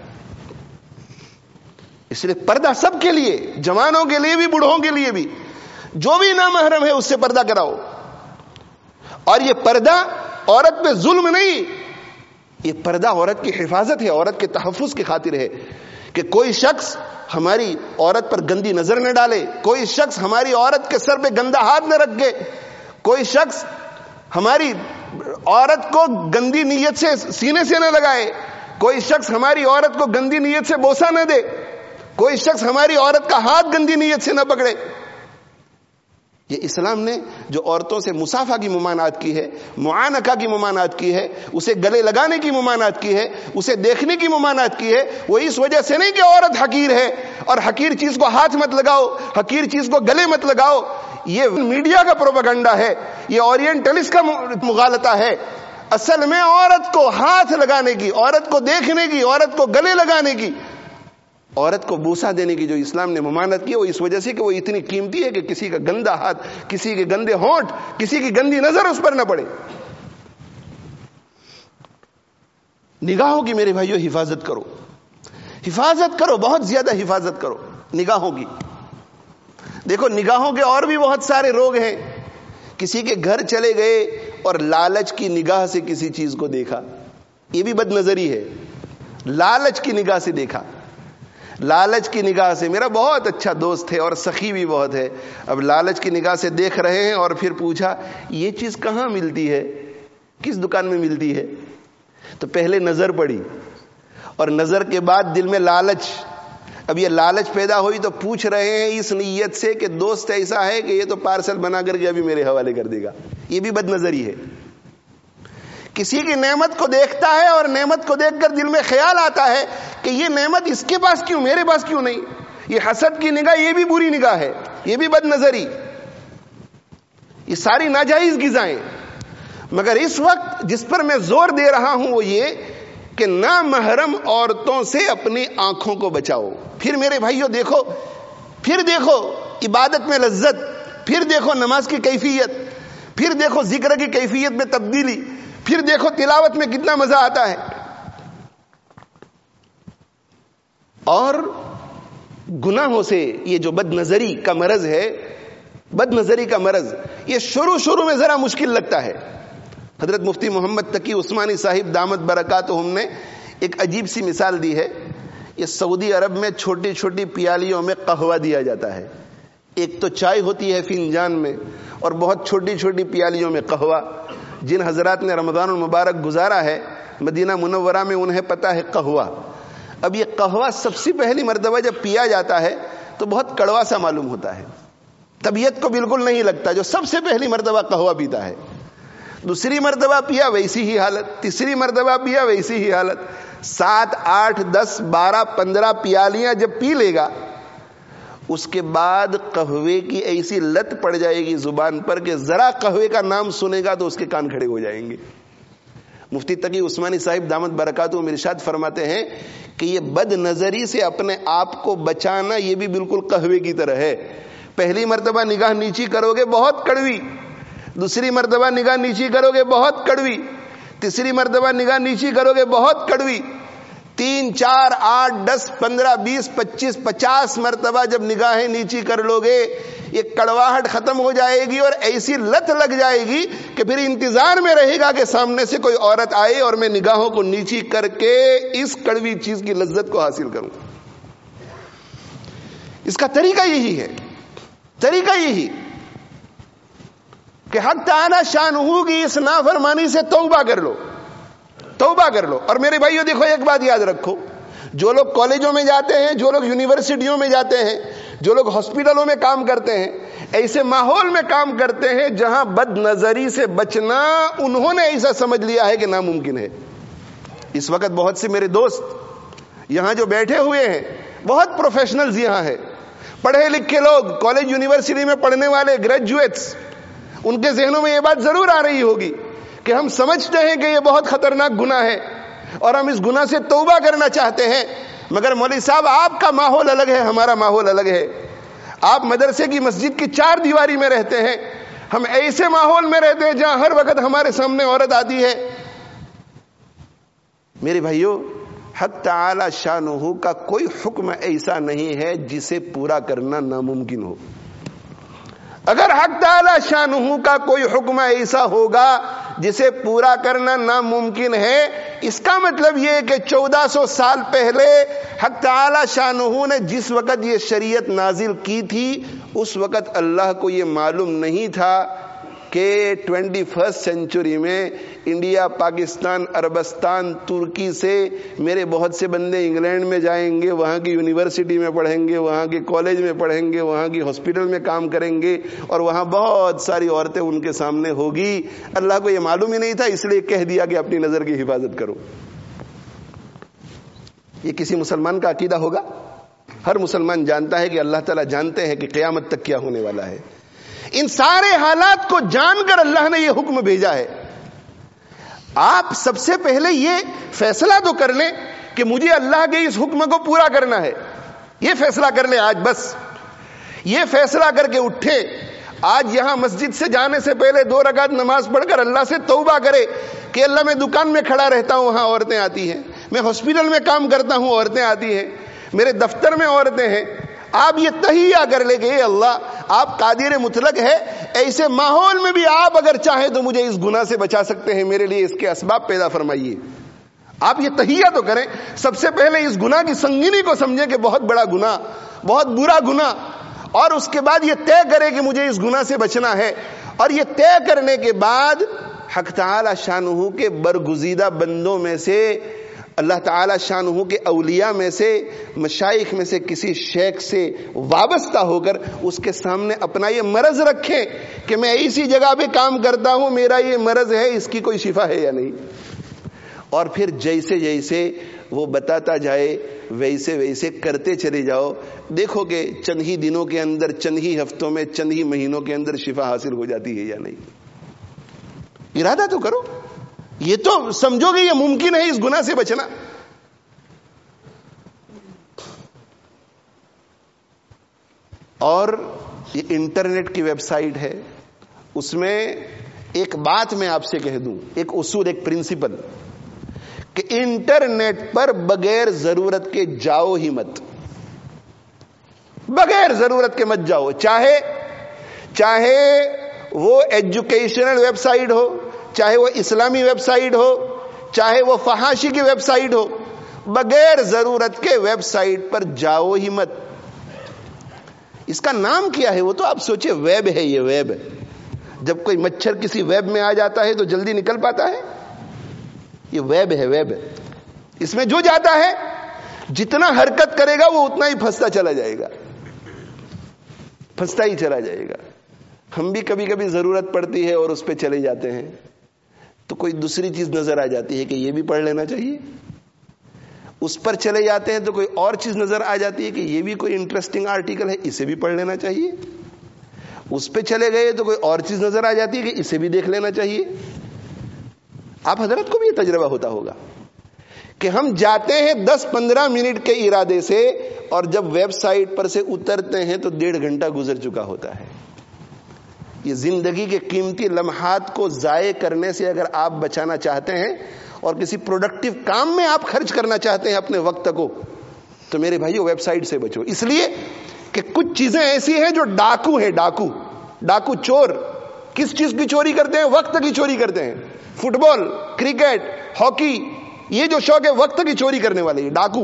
اس لیے پردہ سب کے لیے, جوانوں کے لیے بھی, بوڑھوں کے لیے بھی. جو بھی نامحرم ہے اس سے پردہ کراؤ. اور یہ پردہ عورت پہ ظلم نہیں, یہ پردہ عورت کی حفاظت ہے, عورت کے تحفظ کی خاطر ہے کہ کوئی شخص ہماری عورت پر گندی نظر نہ ڈالے, کوئی شخص ہماری عورت کے سر پہ گندا ہاتھ نہ رکھے, کوئی شخص ہماری عورت کو گندی نیت سے سینے سے نہ لگائے, کوئی شخص ہماری عورت کو گندی نیت سے بوسہ نہ دے, کوئی شخص ہماری عورت کا ہاتھ گندی نیت سے نہ پکڑے. یہ اسلام نے جو عورتوں سے مصافحہ کی ممانعت کی ہے, معانقہ کی ممانعت کی ہے, اسے گلے لگانے کی ممانعت کی ہے, اسے دیکھنے کی ممانعت کی ہے, وہ اس وجہ سے نہیں کہ عورت حقیر ہے اور حقیر چیز کو ہاتھ مت لگاؤ, حقیر چیز کو گلے مت لگاؤ. یہ میڈیا کا پروپیگنڈا ہے, یہ اورینٹلسٹ کا مغالطہ ہے. اصل میں عورت کو ہاتھ لگانے کی, عورت کو دیکھنے کی, عورت کو گلے لگانے کی, عورت کو بوسہ دینے کی جو اسلام نے ممانعت کی, وہ اس وجہ سے کہ وہ اتنی قیمتی ہے کہ کسی کا گندا ہاتھ, کسی کے گندے ہونٹ, کسی کی گندی نظر اس پر نہ پڑے. نگاہوں کی میرے بھائیو حفاظت کرو, حفاظت کرو, بہت زیادہ حفاظت کرو نگاہوں کی. دیکھو نگاہوں کے اور بھی بہت سارے روگ ہیں. کسی کے گھر چلے گئے اور لالچ کی نگاہ سے کسی چیز کو دیکھا, یہ بھی بد نظری ہے. لالچ کی نگاہ سے دیکھا, لالچ کی نگاہ سے, میرا بہت اچھا دوست ہے اور سخی بھی بہت ہے, اب لالچ کی نگاہ سے دیکھ رہے ہیں اور پھر پوچھا یہ چیز کہاں ملتی ہے, کس دکان میں ملتی ہے. تو پہلے نظر پڑی اور نظر کے بعد دل میں لالچ. اب یہ لالچ پیدا ہوئی تو پوچھ رہے ہیں اس نیت سے کہ دوست ایسا ہے کہ یہ تو پارسل بنا کر کے ابھی میرے حوالے کر دے گا. یہ بھی بد نظری ہے. کسی کی نعمت کو دیکھتا ہے اور نعمت کو دیکھ کر دل میں خیال آتا ہے کہ یہ نعمت اس کے پاس کیوں, میرے پاس کیوں نہیں. یہ حسد کی نگاہ, یہ بھی بری نگاہ ہے, یہ بھی بد نظری. یہ ساری ناجائز غذائیں. مگر اس وقت جس پر میں زور دے رہا ہوں وہ یہ کہ نامحرم عورتوں سے اپنی آنکھوں کو بچاؤ. پھر میرے بھائیو دیکھو, پھر دیکھو عبادت میں لذت, پھر دیکھو نماز کی کیفیت, پھر دیکھو ذکر کی کیفیت میں تبدیلی, پھر دیکھو تلاوت میں کتنا مزہ آتا ہے. اور گناہوں سے یہ جو بد نظری کا مرض ہے، بد نظری کا مرض، یہ شروع شروع میں ذرا مشکل لگتا ہے. حضرت مفتی محمد تقی عثمانی صاحب دامت برکاتہم نے ایک عجیب سی مثال دی ہے. یہ سعودی عرب میں چھوٹی چھوٹی پیالیوں میں قہوہ دیا جاتا ہے. ایک تو چائے ہوتی ہے فنجان میں، اور بہت چھوٹی چھوٹی پیالیوں میں قہوہ. جن حضرات نے رمضان المبارک گزارا ہے مدینہ منورہ میں انہیں پتا ہے قہوہ. اب یہ قہوہ سب سے پہلی مرتبہ جب پیا جاتا ہے تو بہت کڑوا سا معلوم ہوتا ہے، طبیعت کو بالکل نہیں لگتا جو سب سے پہلی مرتبہ قہوہ پیتا ہے. دوسری مرتبہ پیا ویسی ہی حالت، تیسری مرتبہ پیا ویسی ہی حالت. سات آٹھ دس بارہ پندرہ پیالیاں جب پی لے گا اس کے بعد قہوے کی ایسی لت پڑ جائے گی زبان پر کہ ذرا قہوے کا نام سنے گا تو اس کے کان کھڑے ہو جائیں گے. مفتی تقی عثمانی صاحب دامت برکاتہم ارشاد فرماتے ہیں کہ یہ بد نظری سے اپنے آپ کو بچانا یہ بھی بالکل قہوے کی طرح ہے. پہلی مرتبہ نگاہ نیچی کرو گے بہت کڑوی، دوسری مرتبہ نگاہ نیچی کرو گے بہت کڑوی، تیسری مرتبہ نگاہ نیچی کرو گے بہت کڑوی، تین چار آٹھ دس پندرہ بیس پچیس پچاس مرتبہ جب نگاہیں نیچی کر لو گے یہ کڑواہٹ ختم ہو جائے گی اور ایسی لت لگ جائے گی کہ پھر انتظار میں رہے گا کہ سامنے سے کوئی عورت آئے اور میں نگاہوں کو نیچی کر کے اس کڑوی چیز کی لذت کو حاصل کروں. اس کا طریقہ یہی ہے، طریقہ یہی کہ حق تعالی شانہ کی اس نافرمانی سے توبہ کر لو، توبہ کر لو. اور میرے بھائیو دیکھو ایک بات یاد رکھو، جو لوگ کالجوں میں جاتے ہیں، جو لوگ یونیورسٹیوں میں جاتے ہیں، جو لوگ ہاسپٹلوں میں کام کرتے ہیں، ایسے ماحول میں کام کرتے ہیں جہاں بد نظری سے بچنا انہوں نے ایسا سمجھ لیا ہے کہ ناممکن ہے. اس وقت بہت سے میرے دوست یہاں جو بیٹھے ہوئے ہیں بہت پروفیشنلز یہاں ہیں، پڑھے لکھے لوگ، کالج یونیورسٹی میں پڑھنے والے گریجویٹس، ان کے ذہنوں میں یہ بات ضرور آ رہی ہوگی کہ ہم سمجھتے ہیں کہ یہ بہت خطرناک گناہ ہے اور ہم اس گناہ سے توبہ کرنا چاہتے ہیں، مگر مولوی صاحب آپ کا ماحول الگ ہے، ہمارا ماحول الگ ہے. آپ مدرسے کی مسجد کی چار دیواری میں رہتے ہیں، ہم ایسے ماحول میں رہتے ہیں جہاں ہر وقت ہمارے سامنے عورت آتی ہے. میرے بھائیو حق تعالی شانہ کا کوئی حکم ایسا نہیں ہے جسے پورا کرنا ناممکن ہو. اگر حق تعالی شانہ کا کوئی حکم ایسا ہوگا جسے پورا کرنا ناممکن ہے، اس کا مطلب یہ کہ چودہ سو سال پہلے حق تعالی شانہ نے جس وقت یہ شریعت نازل کی تھی اس وقت اللہ کو یہ معلوم نہیں تھا کہ ٹوینٹی فرسٹ سینچری میں انڈیا، پاکستان، عربستان، ترکی سے میرے بہت سے بندے انگلینڈ میں جائیں گے، وہاں کی یونیورسٹی میں پڑھیں گے، وہاں کے کالج میں پڑھیں گے، وہاں کی ہاسپٹل میں کام کریں گے اور وہاں بہت ساری عورتیں ان کے سامنے ہوگی. اللہ کو یہ معلوم ہی نہیں تھا، اس لیے کہہ دیا کہ اپنی نظر کی حفاظت کرو. یہ کسی مسلمان کا عقیدہ ہوگا؟ ہر مسلمان جانتا ہے کہ اللہ تعالیٰ جانتے ہیں کہ قیامت تک کیا ہونے والا ہے. ان سارے حالات کو جان کر اللہ نے یہ حکم بھیجا ہے. آپ سب سے پہلے یہ فیصلہ تو کر لیں کہ مجھے اللہ کے اس حکم کو پورا کرنا ہے. یہ فیصلہ کر لیں آج، بس یہ فیصلہ کر کے اٹھے. آج یہاں مسجد سے جانے سے پہلے دو رکعت نماز پڑھ کر اللہ سے توبہ کرے کہ اللہ میں دکان میں کھڑا رہتا ہوں وہاں عورتیں آتی ہیں، میں ہاسپٹل میں کام کرتا ہوں عورتیں آتی ہیں، میرے دفتر میں عورتیں ہیں. آپ یہ تہیہ کر لیں کہ اے اللہ آپ قادر مطلق ہے، ایسے ماحول میں بھی آپ اگر چاہیں تو مجھے اس گناہ سے بچا سکتے ہیں، میرے لیے اس کے اسباب پیدا فرمائیے. آپ یہ تہیہ تو کریں. سب سے پہلے اس گناہ کی سنگینی کو سمجھیں کہ بہت بڑا گناہ، بہت برا گناہ، اور اس کے بعد یہ طے کرے کہ مجھے اس گناہ سے بچنا ہے. اور یہ طے کرنے کے بعد حق تعالی شانہ کے برگزیدہ بندوں میں سے، اللہ تعالی شانہ کے اولیاء میں سے، مشائخ میں سے کسی شیخ سے وابستہ ہو کر اس کے سامنے اپنا یہ مرض رکھیں کہ میں اسی جگہ پہ کام کرتا ہوں، میرا یہ مرض ہے، اس کی کوئی شفا ہے یا نہیں. اور پھر جیسے جیسے وہ بتاتا جائے ویسے ویسے کرتے چلے جاؤ. دیکھو کہ چند ہی دنوں کے اندر، چند ہی ہفتوں میں، چند ہی مہینوں کے اندر شفا حاصل ہو جاتی ہے یا نہیں. ارادہ تو کرو، یہ تو سمجھو گے یہ ممکن ہے اس گناہ سے بچنا. اور یہ انٹرنیٹ کی ویب سائٹ ہے، اس میں ایک بات میں آپ سے کہہ دوں، ایک اصول، ایک پرنسپل، کہ انٹرنیٹ پر بغیر ضرورت کے جاؤ ہی مت. بغیر ضرورت کے مت جاؤ. چاہے چاہے وہ ایجوکیشنل ویب سائٹ ہو, چاہے وہ اسلامی ویب سائٹ ہو, چاہے وہ فحاشی کی ویب سائٹ ہو, بغیر ضرورت کے ویب سائٹ پر جاؤ ہی مت. اس کا نام کیا ہے وہ تو آپ سوچے, ویب ہے, یہ ویب ہے. جب کوئی مچھر کسی ویب میں آ جاتا ہے تو جلدی نکل پاتا ہے؟ یہ ویب ہے, ویب ہے. اس میں جو جاتا ہے جتنا حرکت کرے گا وہ اتنا ہی پھنستا چلا جائے گا, پھنستا ہی چلا جائے گا. ہم بھی کبھی کبھی ضرورت پڑتی ہے اور اس پہ چلے جاتے ہیں تو کوئی دوسری چیز نظر آ جاتی ہے کہ یہ بھی پڑھ لینا چاہیے. اس پر چلے جاتے ہیں تو کوئی اور چیز نظر آ جاتی ہے کہ یہ بھی کوئی انٹرسٹنگ آرٹیکل ہے, اسے بھی پڑھ لینا چاہیے. اس پہ چلے گئے تو کوئی اور چیز نظر آ جاتی ہے کہ اسے بھی دیکھ لینا چاہیے. آپ حضرت کو بھی یہ تجربہ ہوتا ہوگا کہ ہم جاتے ہیں دس پندرہ منٹ کے ارادے سے, اور جب ویب سائٹ پر سے اترتے ہیں تو ڈیڑھ گھنٹہ گزر چکا ہوتا ہے. یہ زندگی کے قیمتی لمحات کو ضائع کرنے سے اگر آپ بچانا چاہتے ہیں اور کسی پروڈکٹیو کام میں آپ خرچ کرنا چاہتے ہیں اپنے وقت کو, تو میرے بھائیو ویب سائٹ سے بچو. اس لیے کہ کچھ چیزیں ایسی ہیں جو ڈاکو ہیں, ڈاکو ڈاکو چور. کس چیز کی چوری کرتے ہیں؟ وقت کی چوری کرتے ہیں. فٹ بال, کرکٹ, ہاکی, یہ جو شوق ہے وقت کی چوری کرنے والے یہ ڈاکو.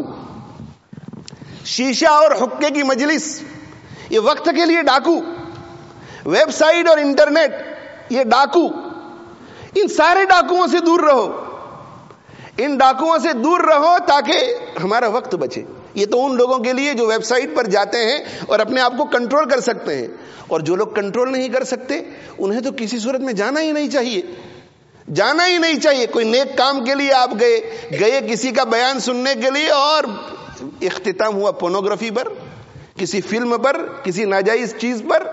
شیشہ اور حقے کی مجلس, یہ وقت کے لیے ڈاکو. ویب سائٹ اور انٹرنیٹ, یہ ڈاکو. ان سارے ڈاکوؤں سے دور رہو, ان ڈاکوؤں سے دور رہو تاکہ ہمارا وقت بچے. یہ تو ان لوگوں کے لیے جو ویب سائٹ پر جاتے ہیں اور اپنے آپ کو کنٹرول کر سکتے ہیں, اور جو لوگ کنٹرول نہیں کر سکتے انہیں تو کسی صورت میں جانا ہی نہیں چاہیے, جانا ہی نہیں چاہیے. کوئی نیک کام کے لیے آپ گئے گئے کسی کا بیان سننے کے لیے, اور اختتام ہوا پورنوگرافی پر, کسی فلم پر, کسی ناجائز چیز پر.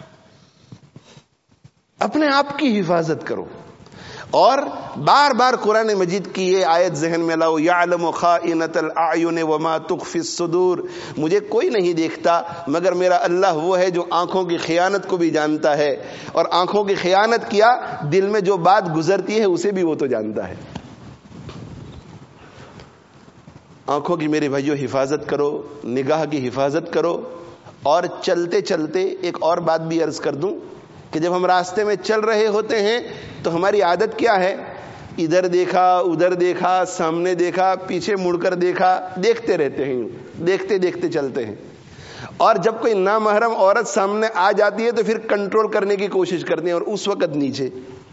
اپنے آپ کی حفاظت کرو. اور بار بار قرآن مجید کی یہ آیت ذہن میں لاؤ, یعلم خائنۃ الاعین وما تخفی الصدور. مجھے کوئی نہیں دیکھتا مگر میرا اللہ وہ ہے جو آنکھوں کی خیانت کو بھی جانتا ہے, اور آنکھوں کی خیانت کیا, دل میں جو بات گزرتی ہے اسے بھی وہ تو جانتا ہے. آنکھوں کی میرے بھائیو حفاظت کرو, نگاہ کی حفاظت کرو. اور چلتے چلتے ایک اور بات بھی عرض کر دوں کہ جب ہم راستے میں چل رہے ہوتے ہیں تو ہماری عادت کیا ہے؟ ادھر دیکھا, ادھر دیکھا, سامنے دیکھا, پیچھے مڑ کر دیکھا, دیکھتے رہتے ہیں, دیکھتے دیکھتے چلتے ہیں. اور جب کوئی نامحرم عورت سامنے آ جاتی ہے تو پھر کنٹرول کرنے کی کوشش کرتے ہیں, اور اس وقت نیچے.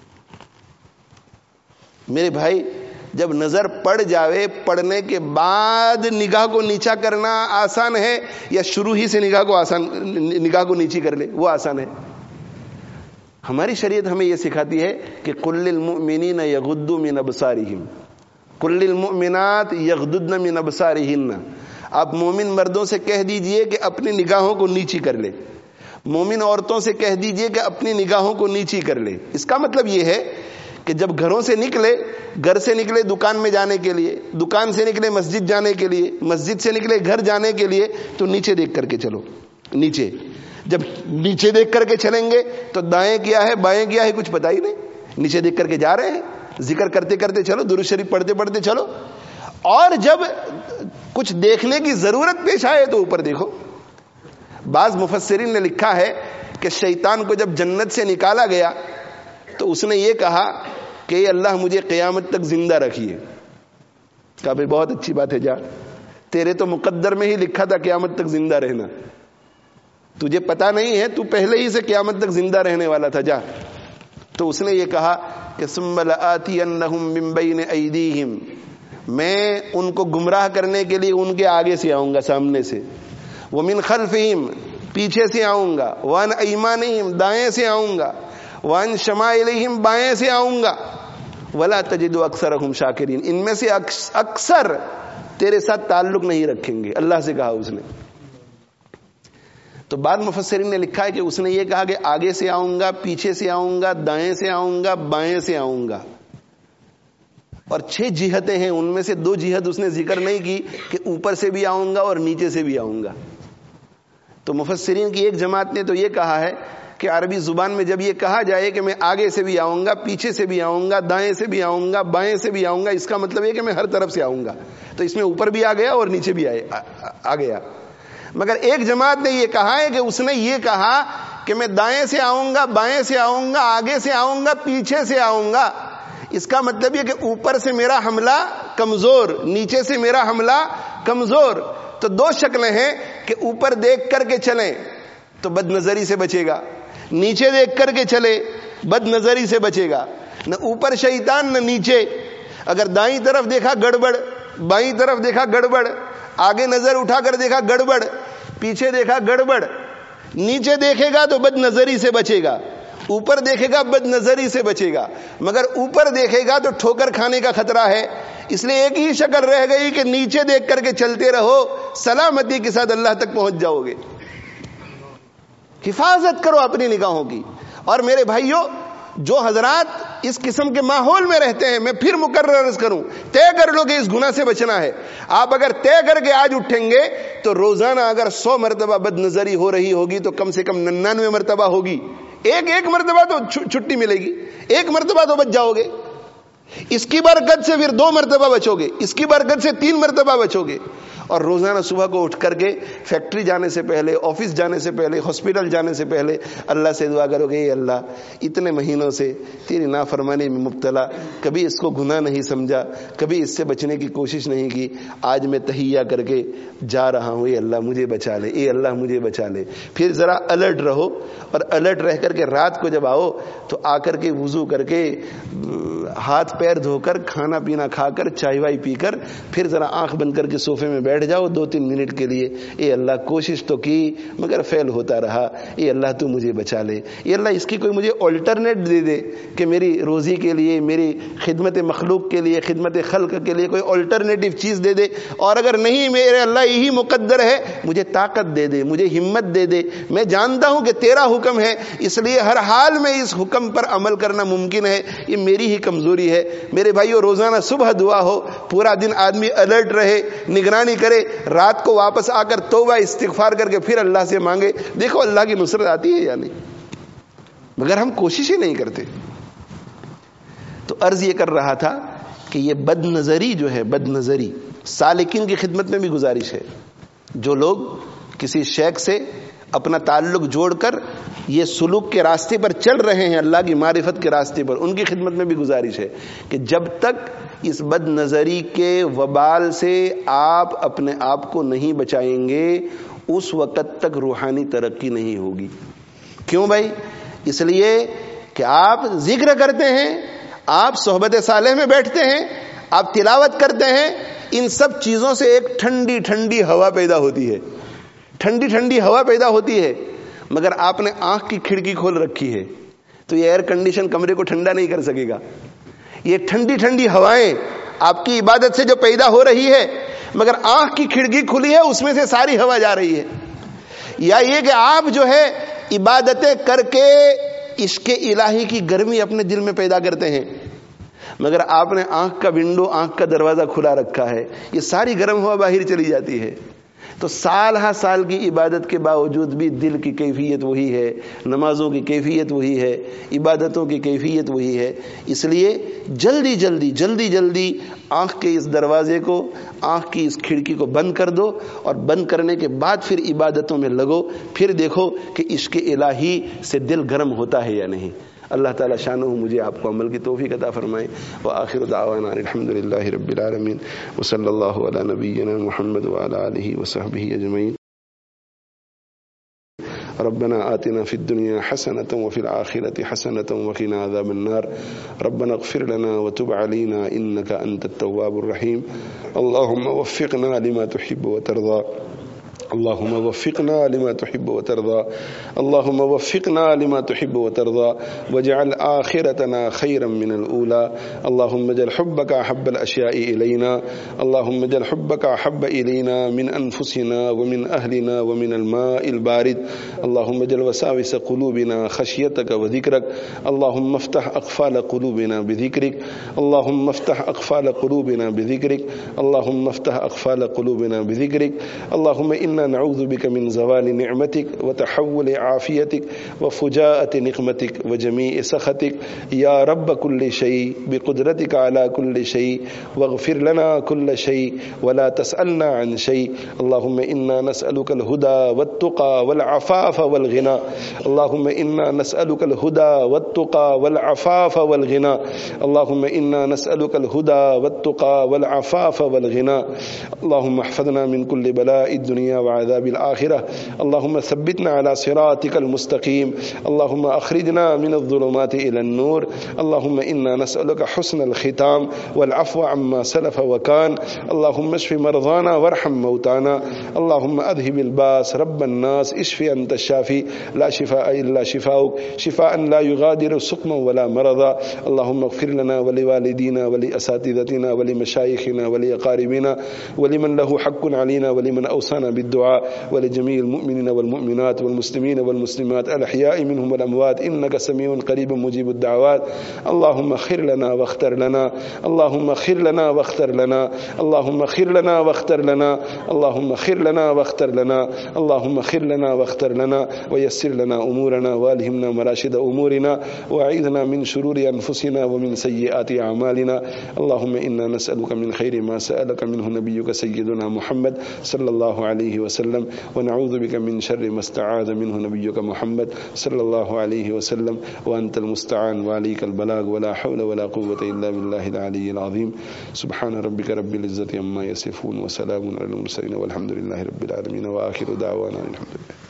میرے بھائی جب نظر پڑ جاوے, پڑنے کے بعد نگاہ کو نیچا کرنا آسان ہے یا شروع ہی سے نگاہ کو آسان نگاہ کو نیچی کر لے وہ آسان ہے؟ ہماری شریعت ہمیں یہ سکھاتی ہے کہ قل للمؤمنین یغضوا من ابصارہم, قل للمؤمنات یغضضن من ابصارہن. آپ مومن مردوں سے کہہ دیجئے کہ اپنی نگاہوں کو نیچی کر لے, مومن عورتوں سے کہہ دیجئے کہ اپنی نگاہوں کو نیچی کر لے. اس کا مطلب یہ ہے کہ جب گھروں سے نکلے, گھر سے نکلے دکان میں جانے کے لیے, دکان سے نکلے مسجد جانے کے لیے, مسجد سے نکلے گھر جانے کے لیے, تو نیچے دیکھ کر کے چلو. نیچے جب نیچے دیکھ کر کے چلیں گے تو دائیں کیا ہے بائیں کیا ہے کچھ پتہ ہی نہیں, نیچے دیکھ کر کے جا رہے ہیں. ذکر کرتے کرتے چلو, درود شریف پڑھتے پڑھتے چلو. اور جب کچھ دیکھنے کی ضرورت پیش آئے تو اوپر دیکھو. بعض مفسرین نے لکھا ہے کہ شیطان کو جب جنت سے نکالا گیا تو اس نے یہ کہا کہ اے اللہ مجھے قیامت تک زندہ رکھیے. کہا بھائی بہت اچھی بات ہے, جا, تیرے تو مقدر میں ہی لکھا تھا قیامت تک زندہ رہنا, تجھے پتا نہیں ہے, تو پہلے ہی سے قیامت تک زندہ رہنے والا تھا, جا. تو اس نے یہ کہا کہ ثم لآتینہم من بین ایدیہم, میں ان کو گمراہ کرنے کے لیے ان کے آگے سے آؤں گا, سامنے سے, ومن خلفہم, پیچھے سے آؤں گا, وعن ایمانہم, دائیں سے آؤں گا, وعن شمائلہم, بائیں سے آؤں گا, ولا تجد اکثرہم شاکرین, ان میں سے اکثر تیرے ساتھ تعلق نہیں رکھیں گے. اللہ سے کہا اس نے. تو بعض مفسرین نے لکھا ہے کہ اس نے یہ کہا کہ آگے سے آؤں گا, پیچھے سے آؤں گا, دائیں سے آؤں گا, بائیں سے آؤں گا. اور چھ جہتیں ہیں, ان میں سے دو جہت اس نے ذکر نہیں کی کہ اوپر سے بھی آؤں گا اور نیچے سے بھی آؤں گا. تو مفسرین کی ایک جماعت نے تو یہ کہا ہے کہ عربی زبان میں جب یہ کہا جائے کہ میں آگے سے بھی آؤں گا, پیچھے سے بھی آؤں گا, دائیں سے بھی آؤں گا, بائیں سے بھی آؤں گا, اس کا مطلب یہ کہ میں ہر طرف سے آؤں گا. تو اس میں اوپر بھی آ گیا اور نیچے بھی آ گیا. مگر ایک جماعت نے یہ کہا ہے کہ اس نے یہ کہا کہ میں دائیں سے آؤں گا، بائیں سے آؤں گا، آگے سے آؤں گا، پیچھے سے آؤں گا. اس کا مطلب یہ کہ اوپر سے میرا حملہ کمزور، نیچے سے میرا حملہ کمزور. تو دو شکلیں ہیں کہ اوپر دیکھ کر کے چلیں تو بد نظری سے بچے گا، نیچے دیکھ کر کے چلے بد نظری سے بچے گا. نہ اوپر شیطان نہ نیچے. اگر دائیں طرف دیکھا گڑبڑ، بائیں طرف دیکھا گڑبڑ، آگے نظر اٹھا کر دیکھا گڑبڑ، پیچھے دیکھا گڑبڑ. نیچے دیکھے گا تو بد نظری سے بچے گا، اوپر دیکھے گا بد نظری سے بچے گا. مگر اوپر دیکھے گا تو ٹھوکر کھانے کا خطرہ ہے. اس لیے ایک ہی شکل رہ گئی کہ نیچے دیکھ کر کے چلتے رہو، سلامتی کے ساتھ اللہ تک پہنچ جاؤ گے. حفاظت کرو اپنی نگاہوں کی. اور میرے بھائیوں، جو حضرات اس قسم کے ماحول میں رہتے ہیں، میں پھر مکرر عرض کروں، طے کر لو کہ اس گناہ سے بچنا ہے. آپ اگر طے کر کے آج اٹھیں گے تو روزانہ اگر سو مرتبہ بد نظری ہو رہی ہوگی تو کم سے کم ننانوے مرتبہ ہوگی. ایک ایک مرتبہ تو چھٹی ملے گی، ایک مرتبہ تو بچ جاؤ گے. اس کی برکت سے پھر دو مرتبہ بچو گے، اس کی برکت سے تین مرتبہ بچو گے. اور روزانہ صبح کو اٹھ کر کے فیکٹری جانے سے پہلے، آفس جانے سے پہلے، ہاسپٹل جانے سے پہلے اللہ سے دعا کرو گے، اے اللہ اتنے مہینوں سے تیری نافرمانی میں مبتلا، کبھی اس کو گناہ نہیں سمجھا، کبھی اس سے بچنے کی کوشش نہیں کی، آج میں تہیہ کر کے جا رہا ہوں، اے اللہ مجھے بچا لے، اے اللہ مجھے بچا لے. پھر ذرا الرٹ رہو، اور الرٹ رہ کر کے رات کو جب آؤ تو آ کر کے وضو کر کے ہاتھ پیر دھو کر، کھانا پینا کھا کر، چائے وائی پی کر، پھر ذرا آنکھ بند کر کے صوفے میں بیٹھ جاؤ دو تین منٹ کے لیے. اے اللہ کوشش تو کی مگر فیل ہوتا رہا، اے اللہ تو مجھے بچا لے. اے اللہ اس کی کوئی مجھے آلٹرنیٹ دے دے کہ میری روزی کے لیے، میری خدمت مخلوق کے لیے، خدمت خلق کے لیے کوئی آلٹرنیٹو چیز دے دے. اور اگر نہیں میرے اللہ یہی مقدر ہے، مجھے طاقت دے دے، مجھے ہمت دے دے. میں جانتا ہوں کہ تیرا حکم ہے، اس لیے ہر حال میں اس حکم پر عمل کرنا ممکن ہے. یہ میری ہی کمزوری ہے. میرے بھائیو، روزانہ صبح دعا ہو، پورا دن آدمی الرٹ رہے، نگرانی کرے، رات کو واپس آ کر توبہ استغفار کر کے پھر اللہ سے مانگے. دیکھو اللہ کی نصرت آتی ہے یا نہیں. مگر ہم کوشش ہی نہیں کرتے. تو عرض یہ کر رہا تھا کہ یہ بد نظری جو ہے، بد نظری سالکین کی خدمت میں بھی گزارش ہے. جو لوگ کسی شیخ سے اپنا تعلق جوڑ کر یہ سلوک کے راستے پر چل رہے ہیں، اللہ کی معرفت کے راستے پر، ان کی خدمت میں بھی گزارش ہے کہ جب تک اس بد نظری کے وبال سے آپ اپنے آپ کو نہیں بچائیں گے، اس وقت تک روحانی ترقی نہیں ہوگی. کیوں بھائی؟ اس لیے کہ آپ ذکر کرتے ہیں، آپ صحبت صالح میں بیٹھتے ہیں، آپ تلاوت کرتے ہیں، ان سب چیزوں سے ایک ٹھنڈی ٹھنڈی ہوا پیدا ہوتی ہے، ٹھنڈی ٹھنڈی ہوا پیدا ہوتی ہے. مگر آپ نے آنکھ کی کھڑکی کھول رکھی ہے تو یہ ایئر کنڈیشن کمرے کو ٹھنڈا نہیں کر سکے گا. یہ ٹھنڈی ٹھنڈی ہوائیں آپ کی عبادت سے جو پیدا ہو رہی ہے، مگر آنکھ کی کھڑکی کھلی ہے، اس میں سے ساری ہوا جا رہی ہے. یا یہ کہ آپ جو ہے عبادتیں کر کے عشق الہی کی گرمی اپنے دل میں پیدا کرتے ہیں، مگر آپ نے آنکھ کا ونڈو، آنکھ کا دروازہ کھلا رکھا ہے، یہ ساری گرم ہوا باہر چلی جاتی ہے. تو سال ہا سال کی عبادت کے باوجود بھی دل کی کیفیت وہی ہے، نمازوں کی کیفیت وہی ہے، عبادتوں کی کیفیت وہی ہے. اس لیے جلدی جلدی جلدی جلدی آنکھ کے اس دروازے کو، آنکھ کی اس کھڑکی کو بند کر دو، اور بند کرنے کے بعد پھر عبادتوں میں لگو. پھر دیکھو کہ عشق الہی سے دل گرم ہوتا ہے یا نہیں. اللہ تعالی شانہ مجھے آپ کو عمل کی توفیق عطا فرمائے. وآخر دعوانا الحمدللہ رب العالمین، وصلی اللہ علی نبینا محمد وعلی آلہ وصحبہ اجمعین. ربنا آتنا في الدنيا حسنة وفي الآخرة حسنة وقنا عذاب النار. ربنا اغفر لنا وتب علينا إنك أنت التواب الرحيم. اللهم وفقنا لما تحب وترضى. اللهم وفقنا لما تحب وترضى. اللهم وفقنا لما تحب وترضى واجعل آخرتنا خيرا من الأولى. اللهم اجعل حبك أحب الأشياء إلينا. اللهم اجعل حبك أحب إلينا من أنفسنا ومن أهلنا ومن الماء البارد. اللهم اجعل وساوس قلوبنا خشيتك وذكرك. اللهم افتح أقفال قلوبنا بذكرك. اللهم افتح أقفال قلوبنا بذكرك. اللهم افتح أقفال قلوبنا بذكرك. اللهم إن إنا نعوذ بك من زوال نعمتك وتحول عافيتك وفجاءة نقمتك وجميع سخطك يا رب كل شيء بقدرتك على كل شيء واغفر لنا كل شيء ولا تسألنا عن شيء. اللهم إنا نسألك الهدى والتقى والعفاف والغنى. اللهم إنا نسألك الهدى والتقى والعفاف والغنى. اللهم إنا نسألك الهدى والتقى والعفاف والغنى. اللهم احفظنا من كل بلاء الدنيا وعذاب الآخرة. اللهم ثبتنا على صراطك المستقيم. اللهم أخرجنا من الظلمات إلى النور. اللهم إنا نسألك حسن الختام والعفو عما سلف وكان. اللهم اشف مرضانا وارحم موتانا. اللهم أذهب الباس رب الناس اشف أنت الشافي لا شفاء إلا شفاؤك شفاء لا يغادر سقما ولا مرضا. اللهم اغفر لنا ولوالدينا ولأساتذتنا ولمشايخنا ولأقاربنا ولمن له حق علينا ولمن أوصانا بالدعاء ولجميع المؤمنين والمؤمنات والمسلمين والمسلمات الأحياء منهم والأموات إنك سميع قريب مجيب الدعوات. اللهم خير لنا واختر لنا. اللهم خير لنا واختر لنا. اللهم خير لنا واختر لنا. اللهم خير لنا واختر لنا. اللهم خير لنا واختر لنا ويسر لنا أمورنا والهمنا مراشد أمورنا وأعيذنا من شرور أنفسنا ومن سيئات أعمالنا. اللهم إنا نسألك من خير ما سألك منه نبيك سيدنا محمد صلى الله عليه وسلم ونعوذ بك من شر ما استعاذ منه نبيك محمد صلى الله عليه وسلم وأنت المستعان وعليك البلاغ ولا حول ولا قوة إلا بالله العلي العظيم. سبحان ربك رب العزة عما يصفون وسلام على المرسلين والحمد لله رب العالمين وآخر دعوانا الحمد لله.